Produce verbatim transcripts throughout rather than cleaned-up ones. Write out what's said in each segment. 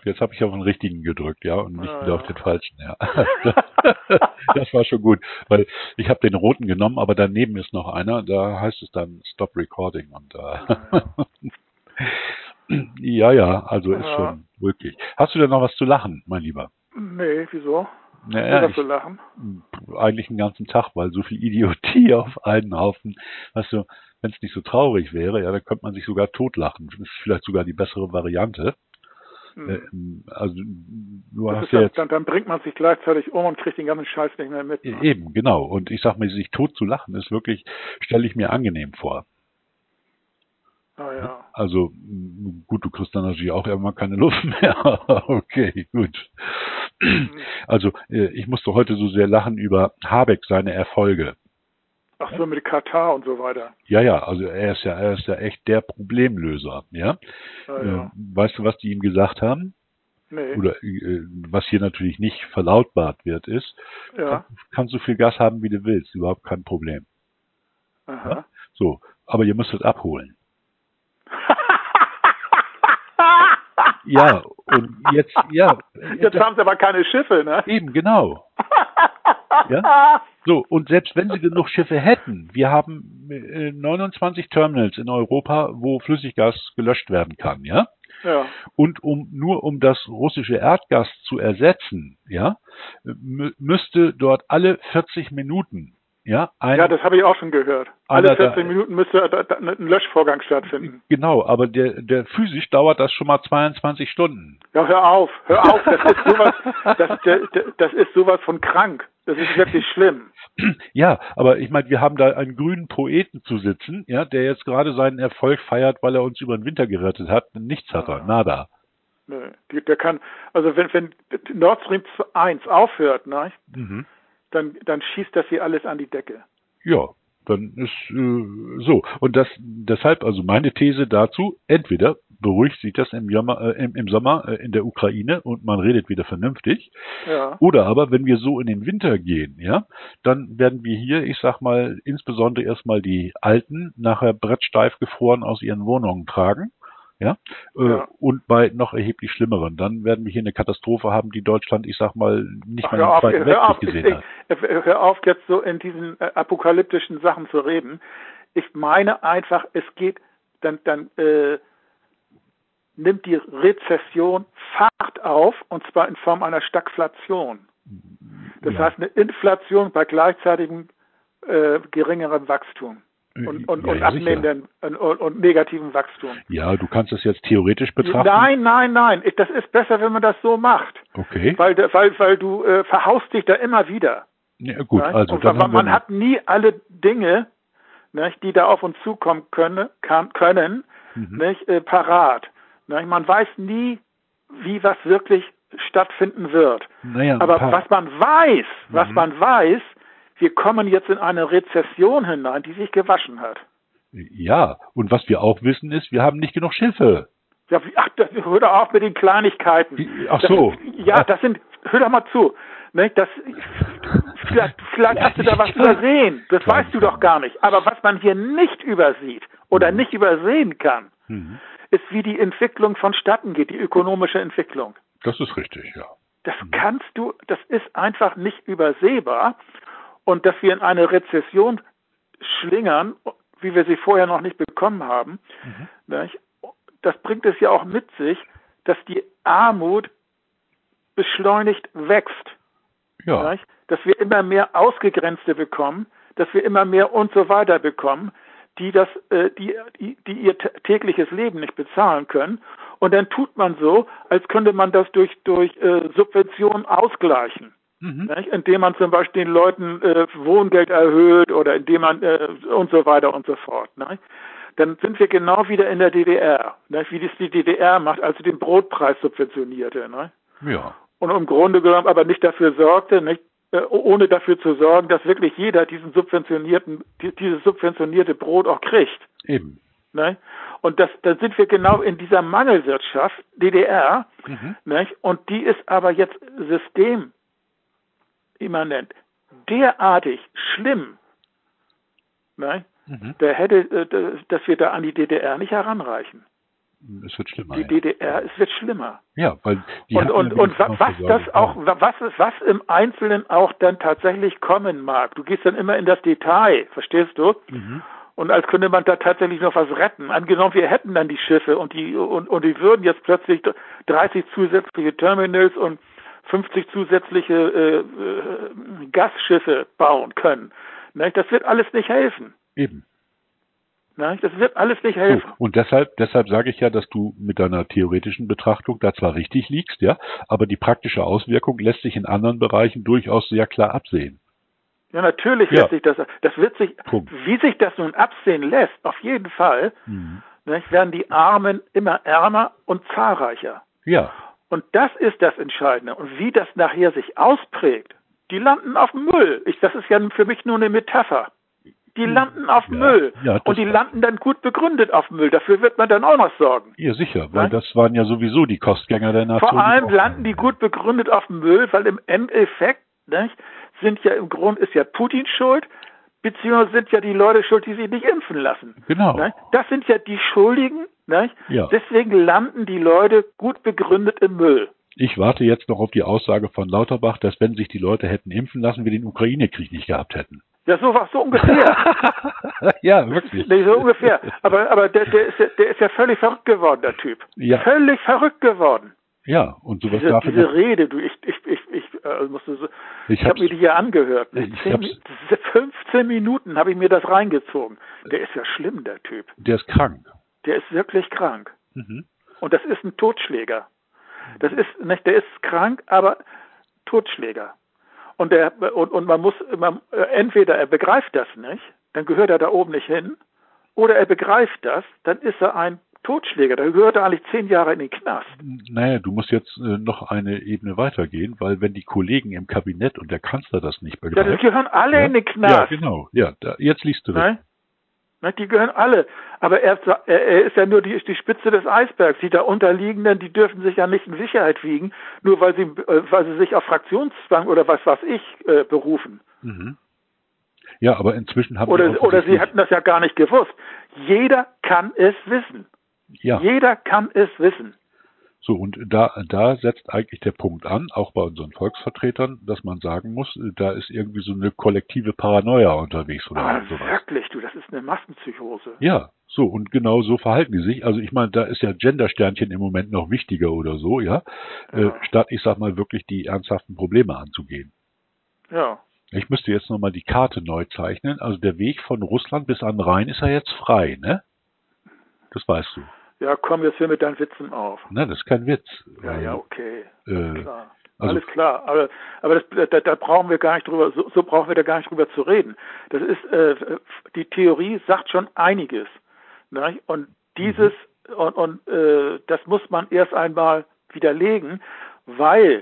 jetzt habe ich auf den richtigen gedrückt, ja, und nicht Ja, wieder ja. auf den falschen, ja. Das war schon gut, weil ich habe den roten genommen, aber daneben ist noch einer, da heißt es dann Stop Recording und äh, ja, ja, also ist Ja. schon wirklich. Hast du denn noch was zu lachen, mein Lieber? Nee, wieso? Hast du Naja, was ich zu lachen? eigentlich den ganzen Tag, weil so viel Idiotie auf einen Haufen, weißt du, wenn es nicht so traurig wäre, ja, dann könnte man sich sogar totlachen. Das ist vielleicht sogar die bessere Variante. Äh, Hm. also du Das hast ist ja ja, jetzt dann, dann bringt man sich gleichzeitig um und kriegt den ganzen Scheiß nicht mehr mit. Ne? eben, genau. Und ich sag mal, sich tot zu lachen ist wirklich, stelle ich mir angenehm vor. Ah, ja. Also m, gut, du kriegst dann natürlich auch irgendwann keine Luft mehr. Okay, gut. Hm. Also äh, ich musste heute so sehr lachen über Habeck, seine Erfolge. Ach so, mit Katar und so weiter. Ja, ja, also er ist ja, er ist ja echt der Problemlöser, ja. Ah, Äh, ja. weißt du, was die ihm gesagt haben? Nee. Oder äh, was hier natürlich nicht verlautbart wird, ist, kann, Ja. kannst so viel Gas haben, wie du willst, überhaupt kein Problem. Ja? Aha. So, aber ihr müsst es abholen. Ja, und jetzt, ja, Jetzt haben sie aber keine Schiffe, ne? eben, genau. Ja? So, und selbst wenn sie genug Schiffe hätten, wir haben äh, neunundzwanzig Terminals in Europa, wo Flüssiggas gelöscht werden kann, ja? Ja. Und um nur um das russische Erdgas zu ersetzen, ja, mü müsste dort alle vierzig Minuten, ja, ein Ja, das habe ich auch schon gehört. Alle einer da, vierzehn Minuten müsste da, da, ein Löschvorgang stattfinden. genau, aber der der physisch dauert das schon mal zweiundzwanzig Stunden. Ja, hör auf, hör auf, das ist sowas, das, das, das ist sowas von krank. Das ist wirklich schlimm. Ja, aber ich meine, wir haben da einen grünen Poeten zu sitzen, ja, der jetzt gerade seinen Erfolg feiert, weil er uns über den Winter gerettet hat. Nichts hat er, Ja. nada. Nö, die, der kann, also wenn, wenn Nord Stream eins aufhört, ne, Mhm. dann, dann schießt das hier alles an die Decke. Ja, dann ist äh, so. Und das deshalb also meine These dazu, entweder beruhigt sich das im, Jammer, äh, im, im Sommer äh, in der Ukraine und man redet wieder vernünftig, Ja. oder aber wenn wir so in den Winter gehen, ja, dann werden wir hier, ich sag mal, insbesondere erstmal die Alten nachher brettsteif gefroren aus ihren Wohnungen tragen. Ja, äh, Ja. und bei noch erheblich schlimmeren. Dann werden wir hier eine Katastrophe haben, die Deutschland, ich sag mal, nicht Ach, mal hör im auf, Zweiten hör Weltkrieg auf, ich, gesehen ich, hat. hör auf jetzt so in diesen äh, apokalyptischen Sachen zu reden. Ich meine einfach, es geht, dann, dann äh, nimmt die Rezession Fahrt auf, und zwar in Form einer Stagflation. Das Ja, heißt eine Inflation bei gleichzeitigem äh, geringerem Wachstum und, und, ja, und ja, sicher. abnehmendem und, und, und negativem Wachstum. Ja, du kannst es jetzt theoretisch betrachten. Nein, nein, nein. Ich, das ist besser, wenn man das so macht. Okay. Weil, weil, weil du äh, verhaust dich da immer wieder. Ja, gut, Ne? also Und dann haben wir man noch. hat nie alle Dinge, nicht, die da auf uns zukommen können, kann, können Mhm. nicht, äh, parat. Nicht? Man weiß nie, wie was wirklich stattfinden wird. Naja, ein Aber paar. was man weiß, was Mhm. man weiß, wir kommen jetzt in eine Rezession hinein, die sich gewaschen hat. Ja, und was wir auch wissen ist, wir haben nicht genug Schiffe. Ja, wie- ach, das, hör doch auf mit den Kleinigkeiten. Ach Das, so. ja, das sind, hör doch mal zu. Ne, das, vielleicht, vielleicht hast du da was übersehen. Das Klein- weißt du doch gar nicht. Aber was man hier nicht übersieht oder Mhm. nicht übersehen kann, Mhm. ist, wie die Entwicklung vonstatten geht, die ökonomische Entwicklung. Das ist richtig, ja. Das kannst du, das ist einfach nicht übersehbar. Und dass wir in eine Rezession schlingern, wie wir sie vorher noch nicht bekommen haben, Mhm. nicht? Das bringt es ja auch mit sich, dass die Armut beschleunigt wächst. Ja. Nicht? Dass wir immer mehr Ausgegrenzte bekommen, dass wir immer mehr und so weiter bekommen, die das, äh, die, die, die ihr tägliches Leben nicht bezahlen können. Und dann tut man so, als könnte man das durch, durch äh, Subventionen ausgleichen. Mhm. Nicht? Indem man zum Beispiel den Leuten äh, Wohngeld erhöht oder indem man äh, und so weiter und so fort. Nicht? Dann sind wir genau wieder in der D D R, nicht? Wie das die D D R macht, als sie den Brotpreis subventionierte. Nicht? Ja. Und im Grunde genommen aber nicht dafür sorgte, nicht, äh, ohne dafür zu sorgen, dass wirklich jeder diesen subventionierten, die, dieses subventionierte Brot auch kriegt. Eben. Nicht? Und das, dann sind wir genau in dieser Mangelwirtschaft, D D R, Mhm. nicht? Und die ist aber jetzt systemimmanent, derartig schlimm, nicht? Mhm. Der hätte, äh, dass wir da an die D D R nicht heranreichen. Es wird schlimmer. Die ja. D D R, es wird schlimmer. Ja, weil die und und, ja und was das auch, was was im Einzelnen auch dann tatsächlich kommen mag. Du gehst dann immer in das Detail, verstehst du? Mhm. Und als könnte man da tatsächlich noch was retten. Angenommen, wir hätten dann die Schiffe und die und, und die würden jetzt plötzlich dreißig zusätzliche Terminals und fünfzig zusätzliche äh, äh, Gasschiffe bauen können. Ne? Das wird alles nicht helfen. Eben. Ne? Das wird alles nicht helfen. So, und deshalb, deshalb sage ich ja, dass du mit deiner theoretischen Betrachtung da zwar richtig liegst, ja, aber die praktische Auswirkung lässt sich in anderen Bereichen durchaus sehr klar absehen. Ja, natürlich Ja. lässt sich das, das wird sich, Punkt. wie sich das nun absehen lässt, auf jeden Fall, Mhm. ne, werden die Armen immer ärmer und zahlreicher. Ja. Und das ist das Entscheidende. Und wie das nachher sich ausprägt, die landen auf dem Müll. Ich, das ist ja für mich nur eine Metapher. Die landen auf dem Ja. Müll. Ja, und die das- landen dann gut begründet auf dem Müll. Dafür wird man dann auch noch sorgen. Ja, sicher, weil Nein? das waren ja sowieso die Kostgänger der Nation. Vor allem die auch- landen die gut begründet auf dem Müll, weil im Endeffekt, nicht, sind ja im Grund ist ja Putin schuld, beziehungsweise sind ja die Leute schuld, die sich nicht impfen lassen. Genau. Nicht? Das sind ja die Schuldigen. Nicht? Ja. Deswegen landen die Leute gut begründet im Müll. Ich warte jetzt noch auf die Aussage von Lauterbach, dass wenn sich die Leute hätten impfen lassen, wir den Ukraine-Krieg nicht gehabt hätten. Ja, so was so ungefähr. Ja, wirklich. Nee, so ungefähr. Aber, aber der, der, ist ja, der ist ja völlig verrückt geworden, der Typ. Ja. Völlig verrückt geworden. Ja, und sowas Diese, darf er diese noch- Rede, du, ich, ich, ich, ich, äh, musste so, Ich ich habe hab's- mir die hier angehört. Ne? Ich Zehn, hab's- Mi- fünfzehn Minuten habe ich mir das reingezogen. Der ist ja schlimm, der Typ. Der ist krank. Der ist wirklich krank. Mhm. Und das ist ein Totschläger. Das ist nicht, der ist krank, aber Totschläger. Und der und, und man muss man, entweder er begreift das nicht, dann gehört er da oben nicht hin, oder er begreift das, dann ist er ein Totschläger. Da gehört er eigentlich zehn Jahre in den Knast. Naja, du musst jetzt äh, noch eine Ebene weitergehen, weil wenn die Kollegen im Kabinett und der Kanzler das nicht Ja, begreifen... die gehören alle ja, in den ja, Knast. genau. Ja, da, jetzt liest du das. Ne? Ne, die gehören alle. Aber er, er, er ist ja nur die, die Spitze des Eisbergs. Die da unterliegenden, die dürfen sich ja nicht in Sicherheit wiegen, nur weil sie, äh, weil sie sich auf Fraktionszwang oder was weiß ich äh, berufen. Mhm. Ja, aber inzwischen haben Oder, wir oder sie offensichtlich- hatten das ja gar nicht gewusst. Jeder kann es wissen. Ja, Jeder kann es wissen. so und da, da setzt eigentlich der Punkt an, auch bei unseren Volksvertretern, dass man sagen muss, da ist irgendwie so eine kollektive Paranoia unterwegs oder Aber sowas. wirklich, du, das ist eine Massenpsychose. Ja, so und genau so verhalten die sich. Also ich meine, da ist ja Gendersternchen im Moment noch wichtiger oder so, ja, Ja. Äh, statt ich sag mal wirklich die ernsthaften Probleme anzugehen. Ja. Ich müsste jetzt nochmal die Karte neu zeichnen. Also der Weg von Russland bis an den Rhein ist ja jetzt frei, ne? Das weißt du. Ja, komm, jetzt hör mit deinen Witzen auf. Ne, das ist kein Witz. Ja, ja, okay. Äh, Alles klar. also- Alles klar. Aber, aber das, da, da brauchen wir gar nicht drüber, so, so brauchen wir da gar nicht drüber zu reden. Das ist, äh, die Theorie sagt schon einiges. Ne? Und dieses, Mhm. und, und äh, das muss man erst einmal widerlegen, weil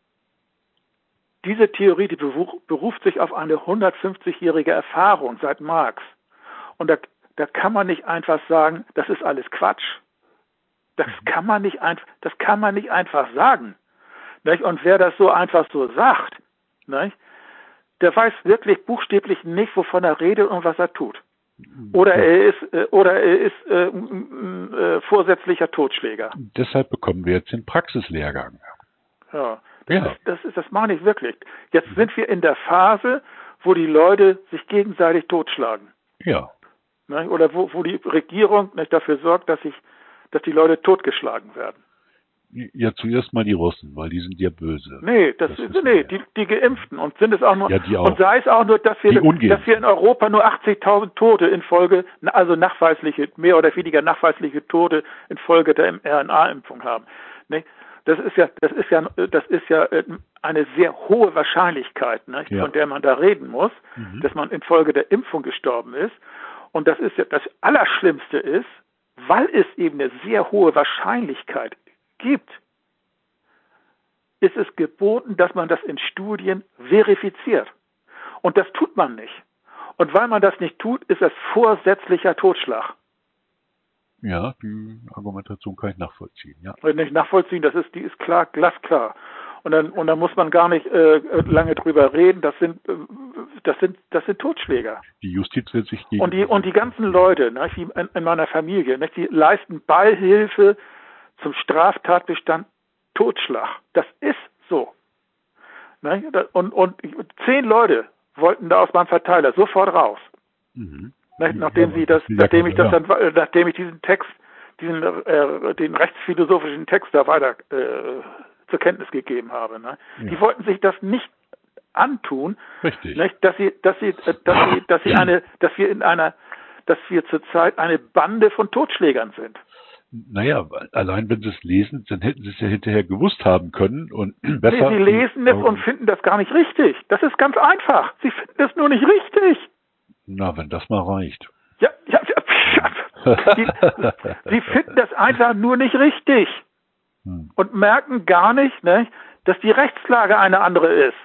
diese Theorie, die beruft, beruft sich auf eine hundertfünfzigjährige Erfahrung seit Marx. Und da, da kann man nicht einfach sagen, das ist alles Quatsch. Das kann man nicht einfach, das kann man nicht einfach sagen. Nicht? Und wer das so einfach so sagt, nicht? Der weiß wirklich buchstäblich nicht, wovon er redet und was er tut. Oder er ist, äh, oder er ist äh, m- m- äh, vorsätzlicher Totschläger. Deshalb bekommen wir jetzt den Praxislehrgang. Ja, das, Ja. Ist, das, ist, das meine ich wirklich. Jetzt sind wir in der Phase, wo die Leute sich gegenseitig totschlagen. Ja. Ne? Oder wo, wo die Regierung nicht dafür sorgt, dass, sich, dass die Leute totgeschlagen werden. Ja, zuerst mal die Russen, weil die sind ja böse. Nee, das, Das ist, ist- nee, die, die Geimpften und sind es auch nur, Ja, die auch. und sei es auch nur, dass wir, Die Ungeimpften. dass wir in Europa nur achtzigtausend Tote in Folge, also nachweisliche, mehr oder weniger nachweisliche Tote in Folge der R N A-Impfung haben. Nee, das ist ja, das ist ja, das ist ja äh, eine sehr hohe Wahrscheinlichkeit, ne, Ja. von der man da reden muss, Mhm. dass man infolge der Impfung gestorben ist. Und das ist ja, das Allerschlimmste ist, weil es eben eine sehr hohe Wahrscheinlichkeit gibt, ist es geboten, dass man das in Studien verifiziert. Und das tut man nicht. Und weil man das nicht tut, ist es vorsätzlicher Totschlag. Ja, die Argumentation kann ich nachvollziehen, ja. Wenn nicht nachvollziehen, das ist, die ist klar, glasklar. Und dann, und dann muss man gar nicht äh, lange drüber reden. Das sind, äh, das sind, das sind Totschläger. Die Justiz wird sich gegen... Und die, und die ganzen Leute, ne, wie in, in meiner Familie, ne, die leisten Beihilfe zum Straftatbestand Totschlag. Das ist so. Ne, und, und zehn Leute wollten da aus meinem Verteiler sofort raus. Mhm. Ne, nachdem sie das, nachdem ich das dann, nachdem ich diesen Text, diesen, äh, den rechtsphilosophischen Text da weiter, äh, zur Kenntnis gegeben habe. Ne? Ja. Die wollten sich das nicht antun, Richtig. Nicht, dass sie, dass sie, dass sie, dass sie eine, dass wir in einer, dass wir zurzeit eine Bande von Totschlägern sind. Naja, allein wenn sie es lesen, dann hätten sie es ja hinterher gewusst haben können und besser. Nee, sie lesen es und finden das gar nicht richtig. Das ist ganz einfach. Sie finden es nur nicht richtig. Na, wenn das mal reicht. Ja, ja, ja. Sie, sie finden das einfach nur nicht richtig. Hm. Und merken gar nicht, ne, dass die Rechtslage eine andere ist.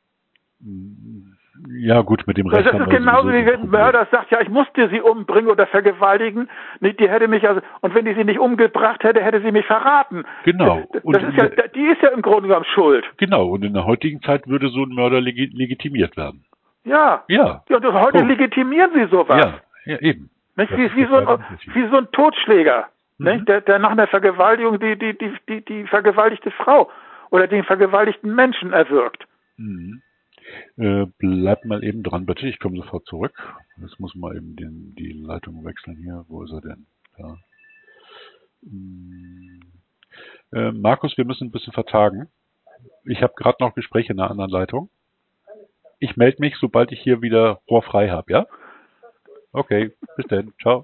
Ja gut, mit dem Recht. Das ist genauso wie wenn ein Mörder sagt, ja, ich musste sie umbringen oder vergewaltigen. Die hätte mich also, und wenn ich sie nicht umgebracht hätte, hätte sie mich verraten. Genau. Das, das ist ja, die ist ja im Grunde genommen schuld. Genau. Und in der heutigen Zeit würde so ein Mörder legi- legitimiert werden. Ja. Ja. Ja, und heute oh. legitimieren sie sowas. Ja, ja eben. Nicht? Wie, wie, so ein, wie so ein Totschläger, mhm. nicht? Der, der nach einer Vergewaltigung die, die, die, die, die vergewaltigte Frau oder den vergewaltigten Menschen erwürgt. Mhm. Äh, bleib mal eben dran, bitte. Ich komme sofort zurück. Jetzt muss mal eben den, die Leitung wechseln hier. Wo ist er denn? Da. Mhm. Äh, Markus, wir müssen ein bisschen vertagen. Ich habe gerade noch Gespräche in einer anderen Leitung. Ich melde mich, sobald ich hier wieder Rohr frei habe, ja? Okay, bis dann. Ciao.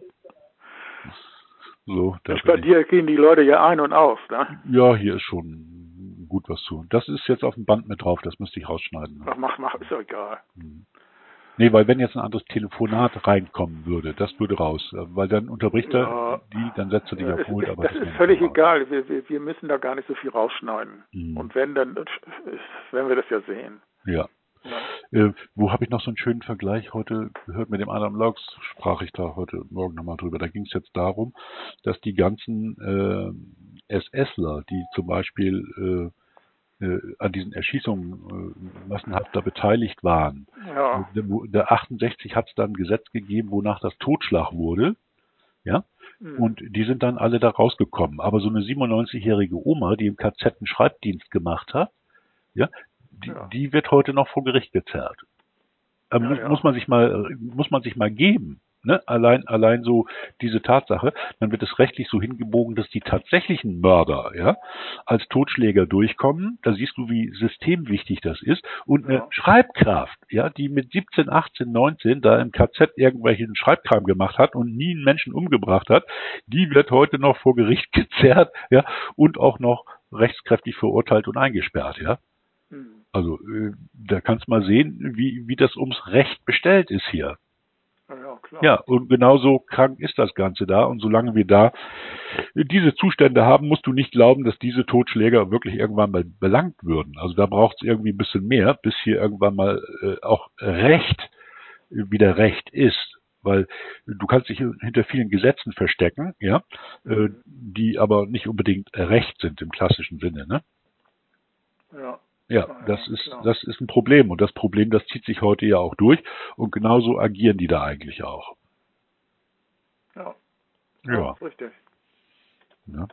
So, da bei dir gehen die Leute ja ein und aus, ne? Ja, hier ist schon gut was zu. Das ist jetzt auf dem Band mit drauf, das müsste ich rausschneiden. Ach, mach, mach, ist doch egal. Hm. Nee, weil wenn jetzt ein anderes Telefonat reinkommen würde, das würde raus. Weil dann unterbricht ja, er die, dann setzt er dich ja, auf Hold. Aber das, das ist völlig egal. Wir, wir, wir müssen da gar nicht so viel rausschneiden. Hm. Und wenn, dann werden wir das ja sehen. Ja. Ja. Äh, wo habe ich noch so einen schönen Vergleich heute gehört mit dem Adam Logs, sprach ich da heute Morgen nochmal drüber. Da ging es jetzt darum, dass die ganzen äh, SSler, die zum Beispiel äh, äh, an diesen Erschießungen äh, massenhaft da beteiligt waren, ja. der, der achtundsechzig hat es dann ein Gesetz gegeben, wonach das Totschlag wurde, ja, mhm. Und die sind dann alle da rausgekommen. Aber so eine siebenundneunzigjährige Oma, die im K Z einen Schreibdienst gemacht hat, ja, Die, ja. die wird heute noch vor Gericht gezerrt. Ähm, ja, ja. Muss man sich mal, muss man sich mal geben. Ne? Allein, allein so diese Tatsache, dann wird es rechtlich so hingebogen, dass die tatsächlichen Mörder, ja, als Totschläger durchkommen. Da siehst du, wie systemwichtig das ist. Und eine ja. Schreibkraft, ja, die mit siebzehn, achtzehn, neunzehn da im K Z irgendwelchen Schreibkram gemacht hat und nie einen Menschen umgebracht hat, die wird heute noch vor Gericht gezerrt, ja, und auch noch rechtskräftig verurteilt und eingesperrt, ja. Also äh, da kannst du mal sehen, wie, wie das ums Recht bestellt ist hier. Ja, klar. Ja, und genauso krank ist das Ganze da. Und solange wir da diese Zustände haben, musst du nicht glauben, dass diese Totschläger wirklich irgendwann mal belangt würden. Also da braucht es irgendwie ein bisschen mehr, bis hier irgendwann mal äh, auch Recht wieder Recht ist. Weil du kannst dich hinter vielen Gesetzen verstecken, ja, äh, die aber nicht unbedingt Recht sind im klassischen Sinne, ne? Ja. Ja, das ist, das ist ein Problem. Und das Problem, das zieht sich heute ja auch durch. Und genauso agieren die da eigentlich auch. Ja. Ja. Ja, richtig. Ja.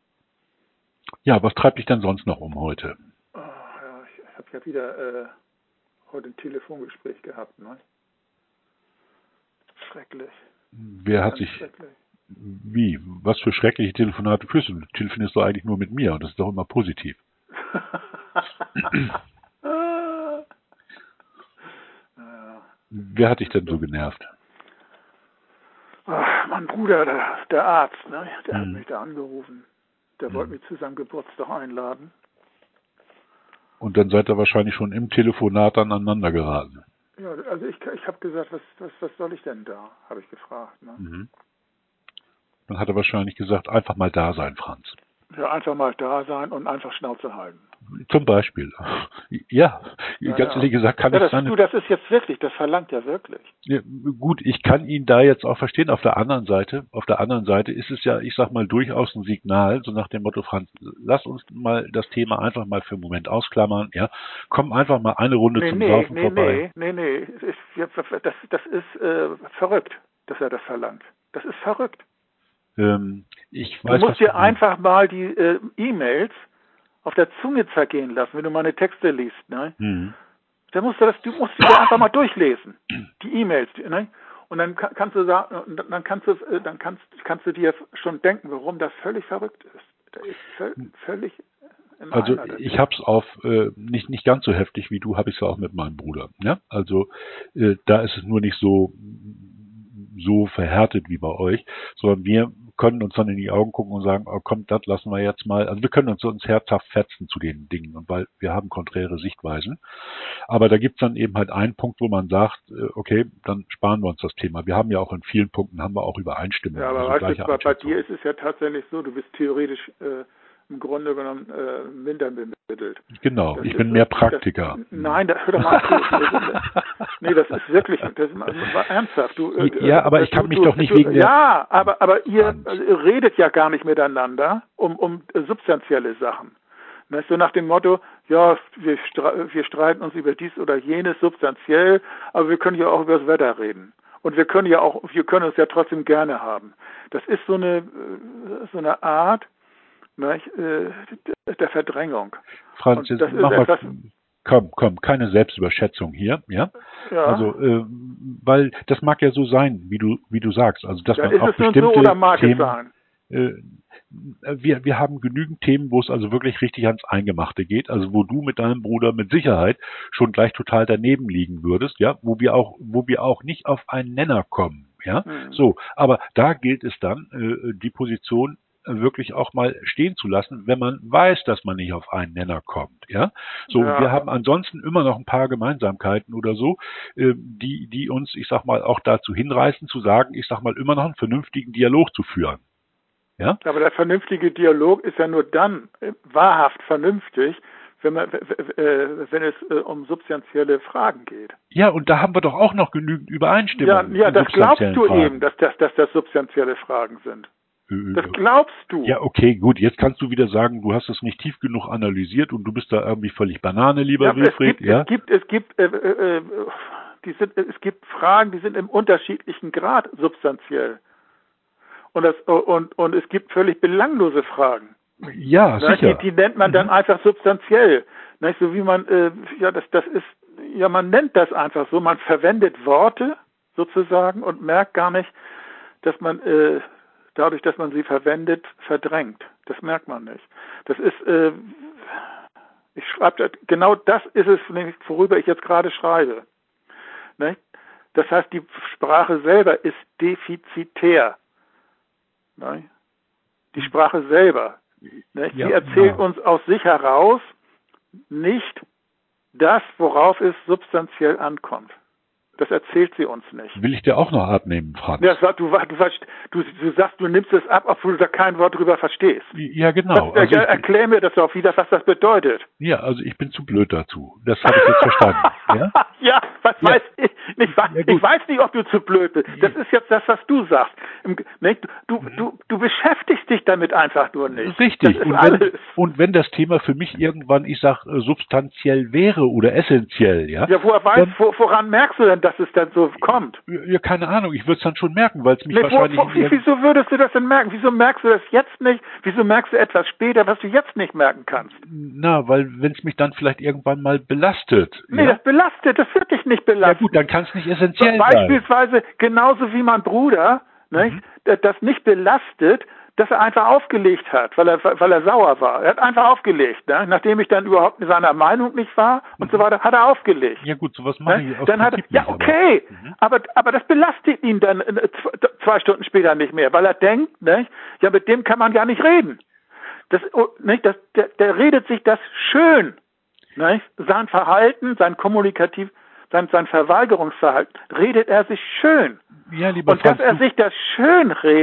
Ja, was treibt dich denn sonst noch um heute? Oh, ja, ich habe ja wieder äh, heute ein Telefongespräch gehabt, ne? Schrecklich. Wer hat sich... Wie? Was für schreckliche Telefonate führst du? Du telefonierst doch eigentlich nur mit mir und das ist doch immer positiv. Wer hat dich denn so genervt? Ach, mein Bruder, der, der Arzt, ne? Der hm. hat mich da angerufen. Der hm. wollte mich zu seinem Geburtstag einladen. Und dann seid ihr wahrscheinlich schon im Telefonat aneinander geraten. Ja, also ich, ich habe gesagt, was, was, was soll ich denn da? Habe ich gefragt. Ne? Mhm. Dann hat er wahrscheinlich gesagt, einfach mal da sein, Franz. Ja, einfach mal da sein und einfach Schnauze halten. Zum Beispiel. Ja, Ja, ganz ja. ehrlich gesagt kann ja, ich das, seine... Du, das ist jetzt wirklich, das verlangt er wirklich. Ja, gut, ich kann ihn da jetzt auch verstehen. Auf der anderen Seite, auf der anderen Seite ist es ja, ich sag mal, durchaus ein Signal, so nach dem Motto, Franz, lass uns mal das Thema einfach mal für einen Moment ausklammern, ja. Komm einfach mal eine Runde Nee, zum nee, Saufen nee, vorbei. nee, nee, nee. Das, das ist äh, verrückt, dass er das verlangt. Das ist verrückt. Ähm, ich Du weiß, was musst du dir meinst. einfach mal die äh, E-Mails auf der Zunge zergehen lassen, wenn du meine Texte liest, ne? Hm. Da musst du das, du musst die dir einfach mal durchlesen, die E-Mails, ne? Und dann kann, kannst du sagen, dann kannst du, dann kannst, kannst du dir schon denken, warum das völlig verrückt ist. Da ist völ, völlig im Also Eimer. ich habe es auf äh, nicht nicht ganz so heftig wie du, habe ich es ja auch mit meinem Bruder. Ja? Also äh, da ist es nur nicht so so verhärtet wie bei euch, sondern wir können uns dann in die Augen gucken und sagen, oh komm, das lassen wir jetzt mal. Also wir können uns uns herzhaft fetzen zu den Dingen, und weil wir haben konträre Sichtweisen. Aber da gibt's dann eben halt einen Punkt, wo man sagt, äh, okay, dann sparen wir uns das Thema. Wir haben ja auch in vielen Punkten haben wir auch Übereinstimmung. Ja, aber Also weißt gleiche du, bei, bei Einschätzung. dir ist es ja tatsächlich so, du bist theoretisch äh, im Grunde genommen äh, minder bemittelt. Genau, Das ich ist, bin mehr das, Praktiker. nein, das, hör doch mal zu. Nee, das ist wirklich, das ist ernsthaft. Du, äh, Ja, aber ich kann du, mich du, doch nicht du, wegen der... ja, aber, aber ihr Franz. redet ja gar nicht miteinander um, um äh, substanzielle Sachen. Ne, so nach dem Motto, ja, wir, wir streiten uns über dies oder jenes substanziell, aber wir können ja auch über das Wetter reden. Und wir können ja auch, wir können uns ja trotzdem gerne haben. Das ist so eine, so eine Art, ne, der Verdrängung. Franz, Und jetzt das ist mach mal, etwas, komm, komm, keine Selbstüberschätzung hier, ja? ja, Also, äh, weil das mag ja so sein, wie du, wie du sagst, also dass ja, man ist auch es nun so bestimmte oder mag es Themen, sein? äh, wir, wir haben genügend Themen, wo es also wirklich richtig ans Eingemachte geht, also wo du mit deinem Bruder mit Sicherheit schon gleich total daneben liegen würdest, ja, wo wir auch, wo wir auch nicht auf einen Nenner kommen, ja, Hm. so, aber da gilt es dann, äh, die Position wirklich auch mal stehen zu lassen, wenn man weiß, dass man nicht auf einen Nenner kommt, ja. So, und wir Ja, haben ansonsten immer noch ein paar Gemeinsamkeiten oder so, äh, die, die uns, ich sag mal, auch dazu hinreißen, zu sagen, ich sag mal, immer noch einen vernünftigen Dialog zu führen. Ja? aber der vernünftige Dialog ist ja nur dann äh, wahrhaft vernünftig, wenn man, äh, wenn es äh, um substanzielle Fragen geht. Ja, und da haben wir doch auch noch genügend Ja, Übereinstimmung ja, in das glaubst substanziellen du Fragen. eben, dass das, dass das substanzielle Fragen sind. Das glaubst du. Ja, okay, gut. Jetzt kannst du wieder sagen, du hast es nicht tief genug analysiert und du bist da irgendwie völlig Banane, lieber Ja, es Wilfried. gibt, Ja, es gibt, es gibt, äh, äh, die sind, es gibt Fragen, die sind im unterschiedlichen Grad substanziell. Und das, und, und es gibt völlig belanglose Fragen. ja, Na, sicher. die, die nennt man dann Mhm. einfach substanziell. Na, so wie man, äh, ja, das, das ist, ja, man nennt das einfach so. Man verwendet Worte sozusagen und merkt gar nicht, dass man äh, dadurch, dass man sie verwendet, verdrängt. Das merkt man nicht. Das ist, äh, ich schreibe, genau das ist es, nämlich, worüber ich jetzt gerade schreibe. Ne? Das heißt, die Sprache selber ist defizitär. Ne? Die Sprache selber. Ne? Ja, Sie erzählt ja. uns aus sich heraus nicht das, worauf es substanziell ankommt. Das erzählt sie uns nicht. Will ich dir auch noch abnehmen, Franz? Ja, du, du, du, du sagst, du nimmst es ab, obwohl du da kein Wort drüber verstehst. Ja, genau. Was, Also er, ich, erklär mir das doch wieder, was das bedeutet. ja, also ich bin zu blöd dazu. Das habe ich jetzt verstanden. Ja, ja, was ja. weiß ich? Ich weiß, Ja, ich weiß nicht, ob du zu blöd bist. Das ist jetzt das, was du sagst. Im, ne, du, Mhm. du, du beschäftigst dich damit einfach nur nicht. Richtig. Das ist Und alles. wenn, und wenn das Thema für mich irgendwann, ich sag, äh, substanziell wäre oder essentiell, ja, Ja, woher weißt, dann, wo, woran merkst du denn, dass es dann so kommt? ja, keine Ahnung, ich würde es dann schon merken, weil es mich Ne, wo, wahrscheinlich wo, in wie, irgendeinem... wieso würdest du das denn merken? Wieso merkst du das jetzt nicht? Wieso merkst du etwas später, was du jetzt nicht merken kannst? Na, weil wenn es mich dann vielleicht irgendwann mal belastet, Nee, ja? das belastet, das wird dich nicht Ja belasten. gut, dann kann es nicht essentiell sein. Beispielsweise genauso wie mein Bruder, nicht, Mhm. das nicht belastet, dass er einfach aufgelegt hat, weil er, weil er sauer war. Er hat einfach aufgelegt. Ne? Nachdem ich dann überhaupt seiner Meinung nicht war und Mhm. so weiter, hat er aufgelegt. Ja gut, sowas mache Ne? ich aus Dann hat er, Prinzip ja nicht. okay, Aber, mhm. aber, aber das belastet ihn dann äh, zwei Stunden später nicht mehr, weil er denkt, ne, ja mit dem kann man ja nicht reden. Das, nicht, das, der, der redet sich das schön. Nicht? Sein Verhalten, sein kommunikativ, sein, sein Verweigerungsverhalten, redet er sich schön. Ja, lieber Und Franz, dass er du, sich das schön redet,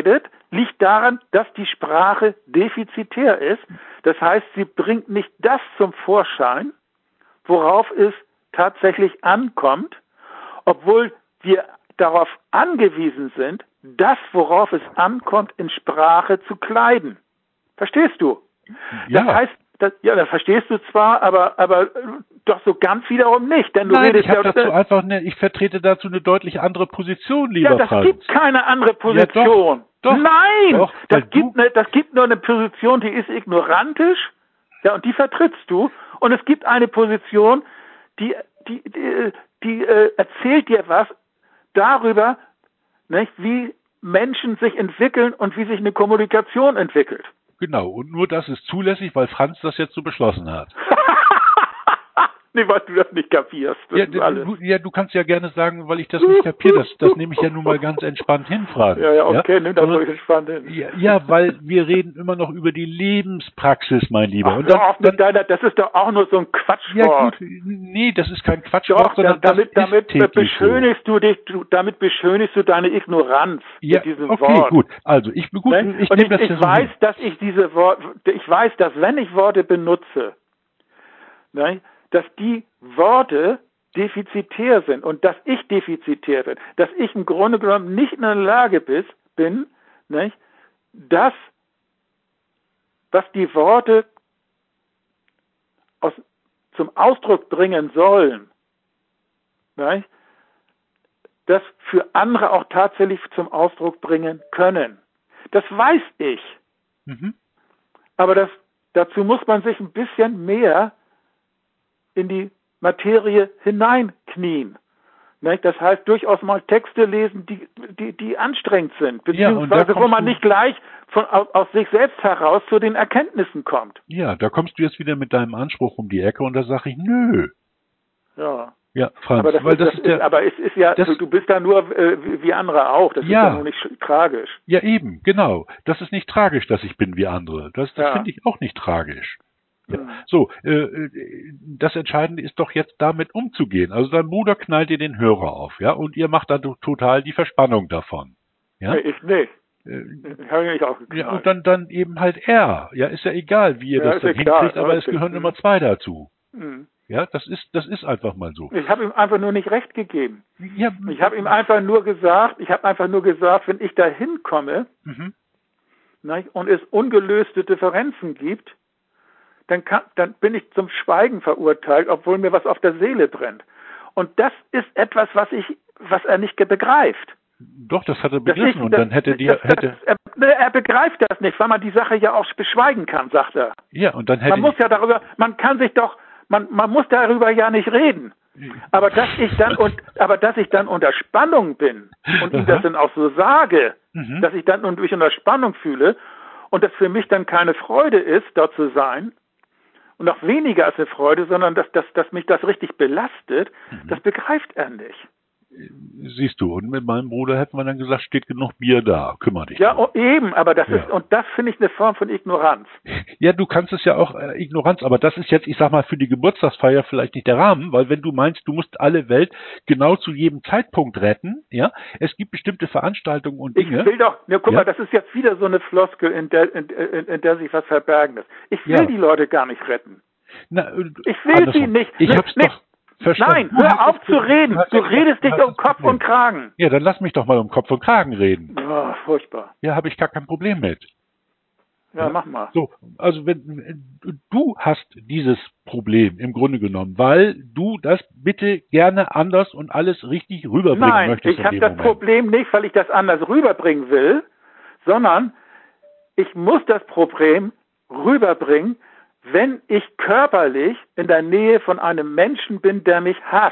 liegt daran, dass die Sprache defizitär ist. Das heißt, sie bringt nicht das zum Vorschein, worauf es tatsächlich ankommt, obwohl wir darauf angewiesen sind, das, worauf es ankommt, in Sprache zu kleiden. Verstehst du? Ja. Das heißt, das, ja, das verstehst du zwar, aber, aber doch so ganz wiederum nicht. Denn du Nein, redest ich habe ja, dazu einfach eine, ich vertrete dazu eine deutlich andere Position, lieber ja, das Franz. gibt keine andere Position. Ja, doch, doch, Nein, doch, das weil gibt du- ne, das gibt nur eine Position, die ist ignorantisch, ja, und die vertrittst du. Und es gibt eine Position, die, die, die, die äh, erzählt dir was darüber, nicht, wie Menschen sich entwickeln und wie sich eine Kommunikation entwickelt. Genau, und nur das ist zulässig, weil Franz das jetzt so beschlossen hat. Nee, weil du das nicht kapierst. Das Ja, ist alles. du, ja, du kannst ja gerne sagen, weil ich das nicht kapiere. Das, das nehme ich ja nun mal ganz entspannt hin, Franz. Ja, ja, okay, nimm das Sondern- ruhig entspannt hin. Ja, ja, weil wir reden immer noch über die Lebenspraxis, mein Lieber. Ach, Und hör dann, auf mit dann, deiner, das ist doch auch nur so ein ja Quatschwort. gut, nee, das ist kein Quatschwort, Doch, sondern damit, das damit ist täglich beschönigst du dich, du, damit beschönigst du deine Ignoranz so. Ja, mit diesem okay, Wort. gut. Also ich gut, Ne? ich Und nehme ich, das ja ich so weiß, hin. dass ich diese Worte, ich weiß, dass wenn ich Worte benutze, ne, dass die Worte defizitär sind und dass ich defizitär bin, dass ich im Grunde genommen nicht in der Lage bis, bin, ne, das, was die Worte aus, zum Ausdruck bringen sollen, ne, das für andere auch tatsächlich zum Ausdruck bringen können. Das weiß ich. Mhm. Aber das, dazu muss man sich ein bisschen mehr in die Materie hineinknien. Nicht? Das heißt, durchaus mal Texte lesen, die, die, die anstrengend sind, Ja, und da beziehungsweise wo kommst man du- nicht gleich von, aus, aus sich selbst heraus zu den Erkenntnissen kommt. Ja, da kommst du jetzt wieder mit deinem Anspruch um die Ecke und da sage ich, nö. Ja. Ja, Franz, Aber das, weil ist, das das ist ist, der, aber es ist ja, das- du, du bist da nur äh, wie, wie andere auch. Das Ja. ist ja nur nicht sch- tragisch. ja eben, genau. Das ist nicht tragisch, dass ich bin wie andere. Das, das Ja. finde ich auch nicht tragisch. Ja. Hm. So, äh, äh, das Entscheidende ist doch jetzt damit umzugehen. Also dein Bruder knallt dir den Hörer auf, ja, und ihr macht da to- total die Verspannung davon. Ja, Nee, ich nicht. äh, Ich habe mich auch geknallt. ja und dann dann eben halt er. Ja, ist ja egal, wie ihr Ja, das ist dann egal, hinkriegt, aber es richtig. gehören Hm. immer zwei dazu. Hm. Ja, das ist das ist einfach mal so. Ich habe ihm einfach nur nicht recht gegeben. Ja, Ich habe ihm einfach nur gesagt, ich habe einfach nur gesagt, wenn ich da hinkomme, mhm. ne, und es ungelöste Differenzen gibt, dann, kann, dann bin ich zum Schweigen verurteilt, obwohl mir was auf der Seele brennt. Und das ist etwas, was ich, was er nicht begreift. Doch, das hat er Das begriffen ich- und das- dann hätte das- dir das- hätte er, ne, er begreift das nicht, weil man die Sache ja auch beschweigen kann, sagt er. ja und dann hätte Man muss ja darüber, man kann sich doch, man, man muss darüber ja nicht reden. Aber dass ich dann und aber dass ich dann unter Spannung bin und ihm Aha. das dann auch so sage, Mhm. dass ich dann und mich unter Spannung fühle und das für mich dann keine Freude ist, dort zu sein und noch weniger als eine Freude, sondern dass, dass, dass mich das richtig belastet, Mhm. das begreift er nicht. Siehst du, und mit meinem Bruder hätten wir dann gesagt, steht genug Bier da, kümmere dich Ja, drum. oh, eben, aber das Ja. ist und das finde ich eine Form von Ignoranz. Ja, du kannst es ja auch äh, Ignoranz, aber das ist jetzt, ich sag mal, für die Geburtstagsfeier vielleicht nicht der Rahmen, weil wenn du meinst, du musst alle Welt genau zu jedem Zeitpunkt retten, ja, es gibt bestimmte Veranstaltungen und Ich Dinge. will doch, ne, guck Ja. mal, das ist jetzt wieder so eine Floskel, in der, in, in, in der sich was verbergen ist. Ich will Ja. die Leute gar nicht retten. Na, äh, Ich will andersrum. sie nicht. Ich Ne, hab's ne, doch verstanden. Nein, hör auf zu Du reden. hast Du ja gesagt, redest du dich hast um das Kopf Problem. und Kragen. Ja, dann lass mich doch mal um Kopf und Kragen reden. Ja, furchtbar. Ja, habe ich gar kein Problem mit. Ja, Ja. mach mal. So, also wenn du hast dieses Problem im Grunde genommen, weil du das bitte gerne anders und alles richtig rüberbringen Nein, möchtest ich in habe dem das Moment. Problem nicht, weil ich das anders rüberbringen will, sondern ich muss das Problem rüberbringen, wenn ich körperlich in der Nähe von einem Menschen bin, der mich hasst.